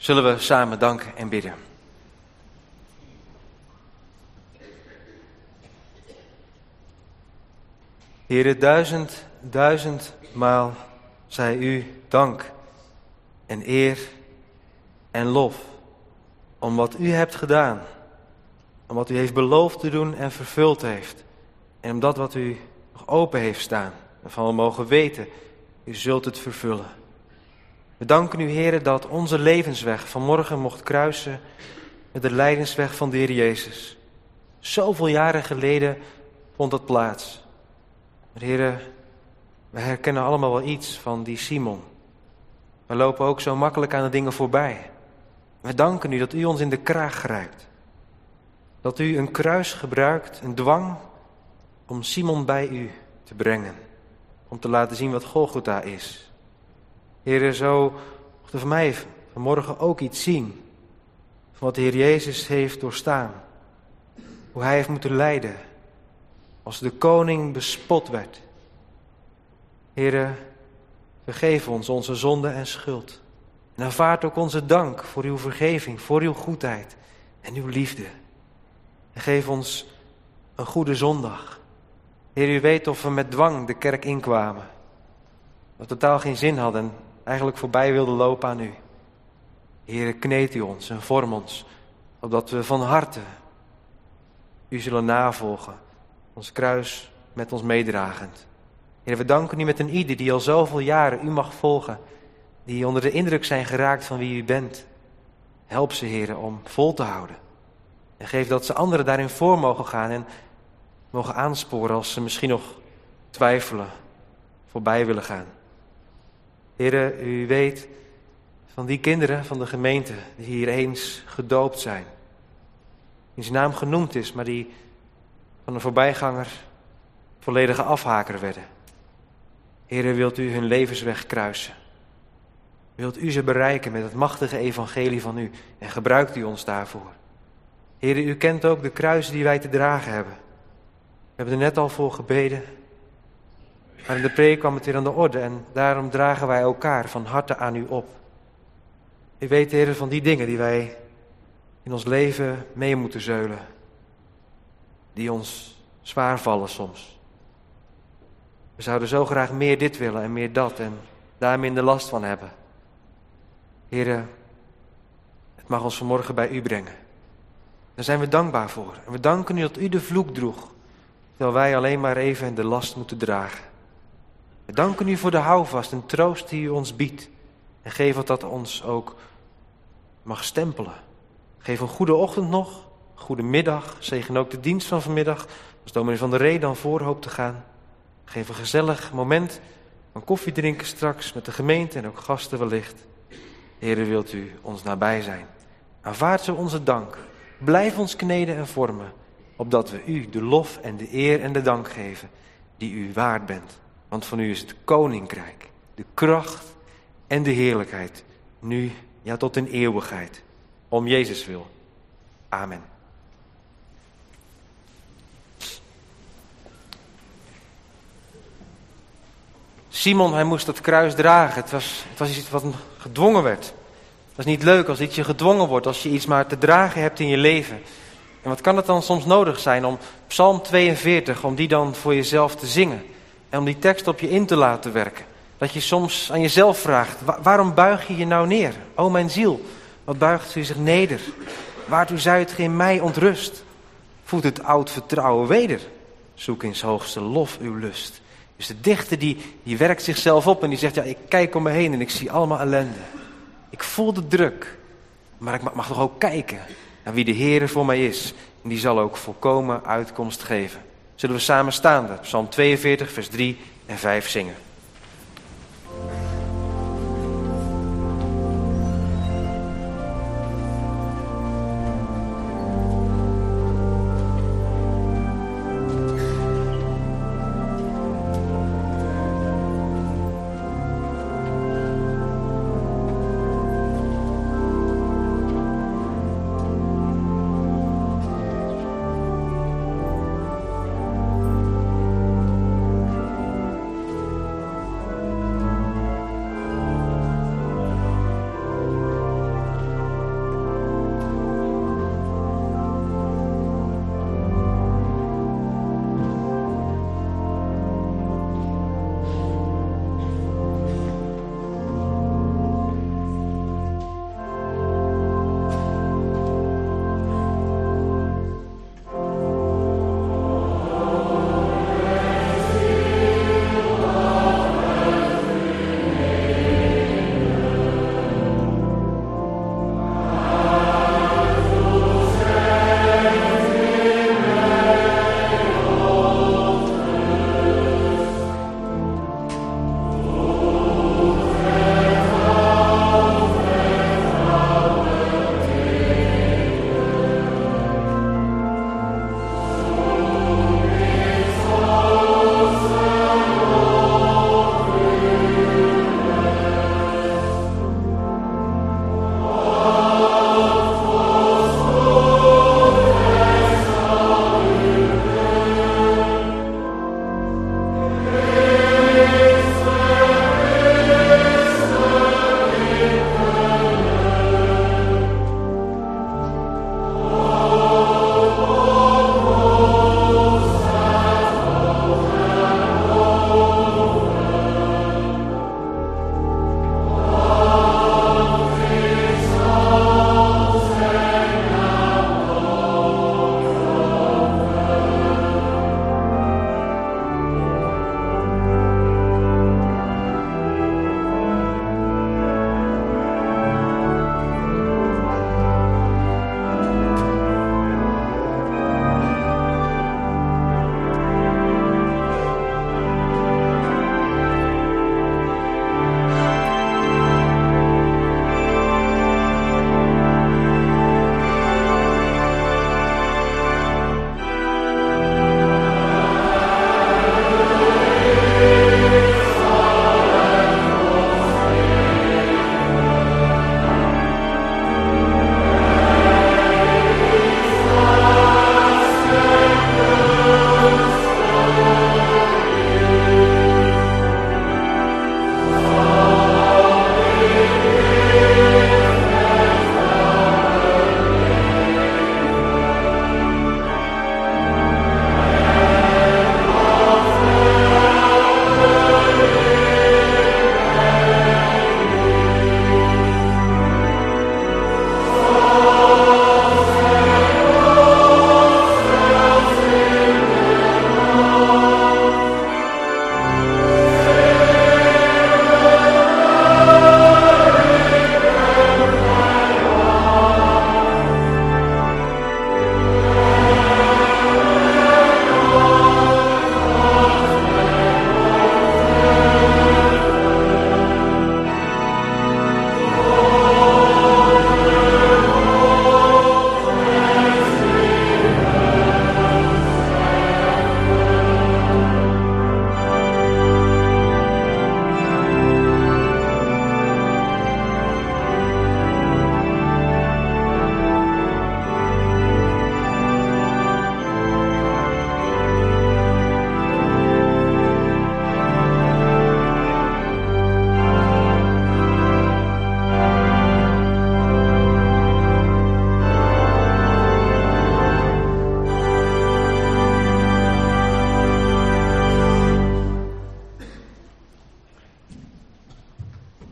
Speaker 3: Zullen we samen danken en bidden. Heere, duizend, duizend maal zij u dank en eer en lof om wat u hebt gedaan, om wat u heeft beloofd te doen en vervuld heeft, en om dat wat u nog open heeft staan, waarvan we mogen weten, u zult het vervullen. We danken u, Heere, dat onze levensweg vanmorgen mocht kruisen met de lijdensweg van de Heer Jezus. Zoveel jaren geleden vond dat plaats. Maar Heere, we herkennen allemaal wel iets van die Simon. We lopen ook zo makkelijk aan de dingen voorbij. We danken u dat u ons in de kraag grijpt. Dat u een kruis gebruikt, een dwang, om Simon bij u te brengen. Om te laten zien wat Golgotha is. Heere, zo mocht er van mij vanmorgen ook iets zien. Van wat de Heer Jezus heeft doorstaan. Hoe hij heeft moeten lijden. Als de koning bespot werd. Heere, vergeef ons onze zonde en schuld. En aanvaard ook onze dank voor uw vergeving, voor uw goedheid en uw liefde. En geef ons een goede zondag. Heer, u weet of we met dwang de kerk inkwamen. Dat we totaal geen zin hadden en eigenlijk voorbij wilden lopen aan u. Heer, kneed u ons en vorm ons, opdat we van harte u zullen navolgen. Ons kruis met ons meedragend. Heer, we danken u met een ieder die al zoveel jaren u mag volgen. Die onder de indruk zijn geraakt van wie u bent. Help ze, Heer, om vol te houden. En geef dat ze anderen daarin voor mogen gaan en mogen aansporen als ze misschien nog twijfelen, voorbij willen gaan. Heer, u weet van die kinderen van de gemeente die hier eens gedoopt zijn. Die zijn naam genoemd is, maar die van een voorbijganger volledige afhaker werden. Heer, wilt u hun levensweg kruisen? Wilt u ze bereiken met het machtige evangelie van u en gebruikt u ons daarvoor? Heer, u kent ook de kruisen die wij te dragen hebben. We hebben er net al voor gebeden. Maar in de preek kwam het weer aan de orde en daarom dragen wij elkaar van harte aan u op. U weet, Heer, van die dingen die wij in ons leven mee moeten zeulen. Die ons zwaar vallen soms. We zouden zo graag meer dit willen en meer dat en daar minder last van hebben. Heer, het mag ons vanmorgen bij u brengen. Daar zijn we dankbaar voor. En we danken u dat u de vloek droeg, terwijl wij alleen maar even de last moeten dragen. We danken u voor de houvast en troost die u ons biedt. En geef dat dat ons ook mag stempelen. Geef een goede ochtend nog, goede middag. Zegen ook de dienst van vanmiddag, als dominee van der Ree dan voor hoopt te gaan. Geef een gezellig moment van koffie drinken straks met de gemeente en ook gasten wellicht. Heere, wilt u ons nabij zijn. Aanvaard zo onze dank. Blijf ons kneden en vormen, opdat we u de lof en de eer en de dank geven die u waard bent. Want van u is het koninkrijk, de kracht en de heerlijkheid, nu, ja tot in eeuwigheid. Om Jezus wil. Amen. Simon, hij moest dat kruis dragen. Het was, het was iets wat hem gedwongen werd. Het is niet leuk als iets je gedwongen wordt, als je iets maar te dragen hebt in je leven. En wat kan het dan soms nodig zijn om Psalm tweeënveertig, om die dan voor jezelf te zingen. En om die tekst op je in te laten werken. Dat je soms aan jezelf vraagt, waarom buig je je nou neer? O mijn ziel, wat buigt u zich neder? Waartoe zijt ge in mij ontrust? Voed het oud vertrouwen weder. Zoek in 's hoogste lof uw lust. Dus de dichter die, die werkt zichzelf op en die zegt, ja, ik kijk om me heen en ik zie allemaal ellende. Ik voel de druk, maar ik mag, mag toch ook kijken naar wie de Heere voor mij is. En die zal ook volkomen uitkomst geven. Zullen we samen staande, Psalm tweeënveertig, vers drie en vijf zingen.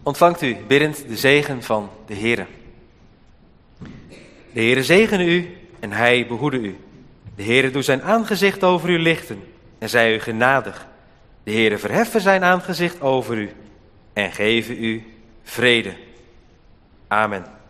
Speaker 2: Ontvangt u biddend de zegen van de Heere. De Heere zegene u en hij behoede u. De Heere doet zijn aangezicht over u lichten en zij u genadig. De Heere verheffen zijn aangezicht over u en geven u vrede. Amen.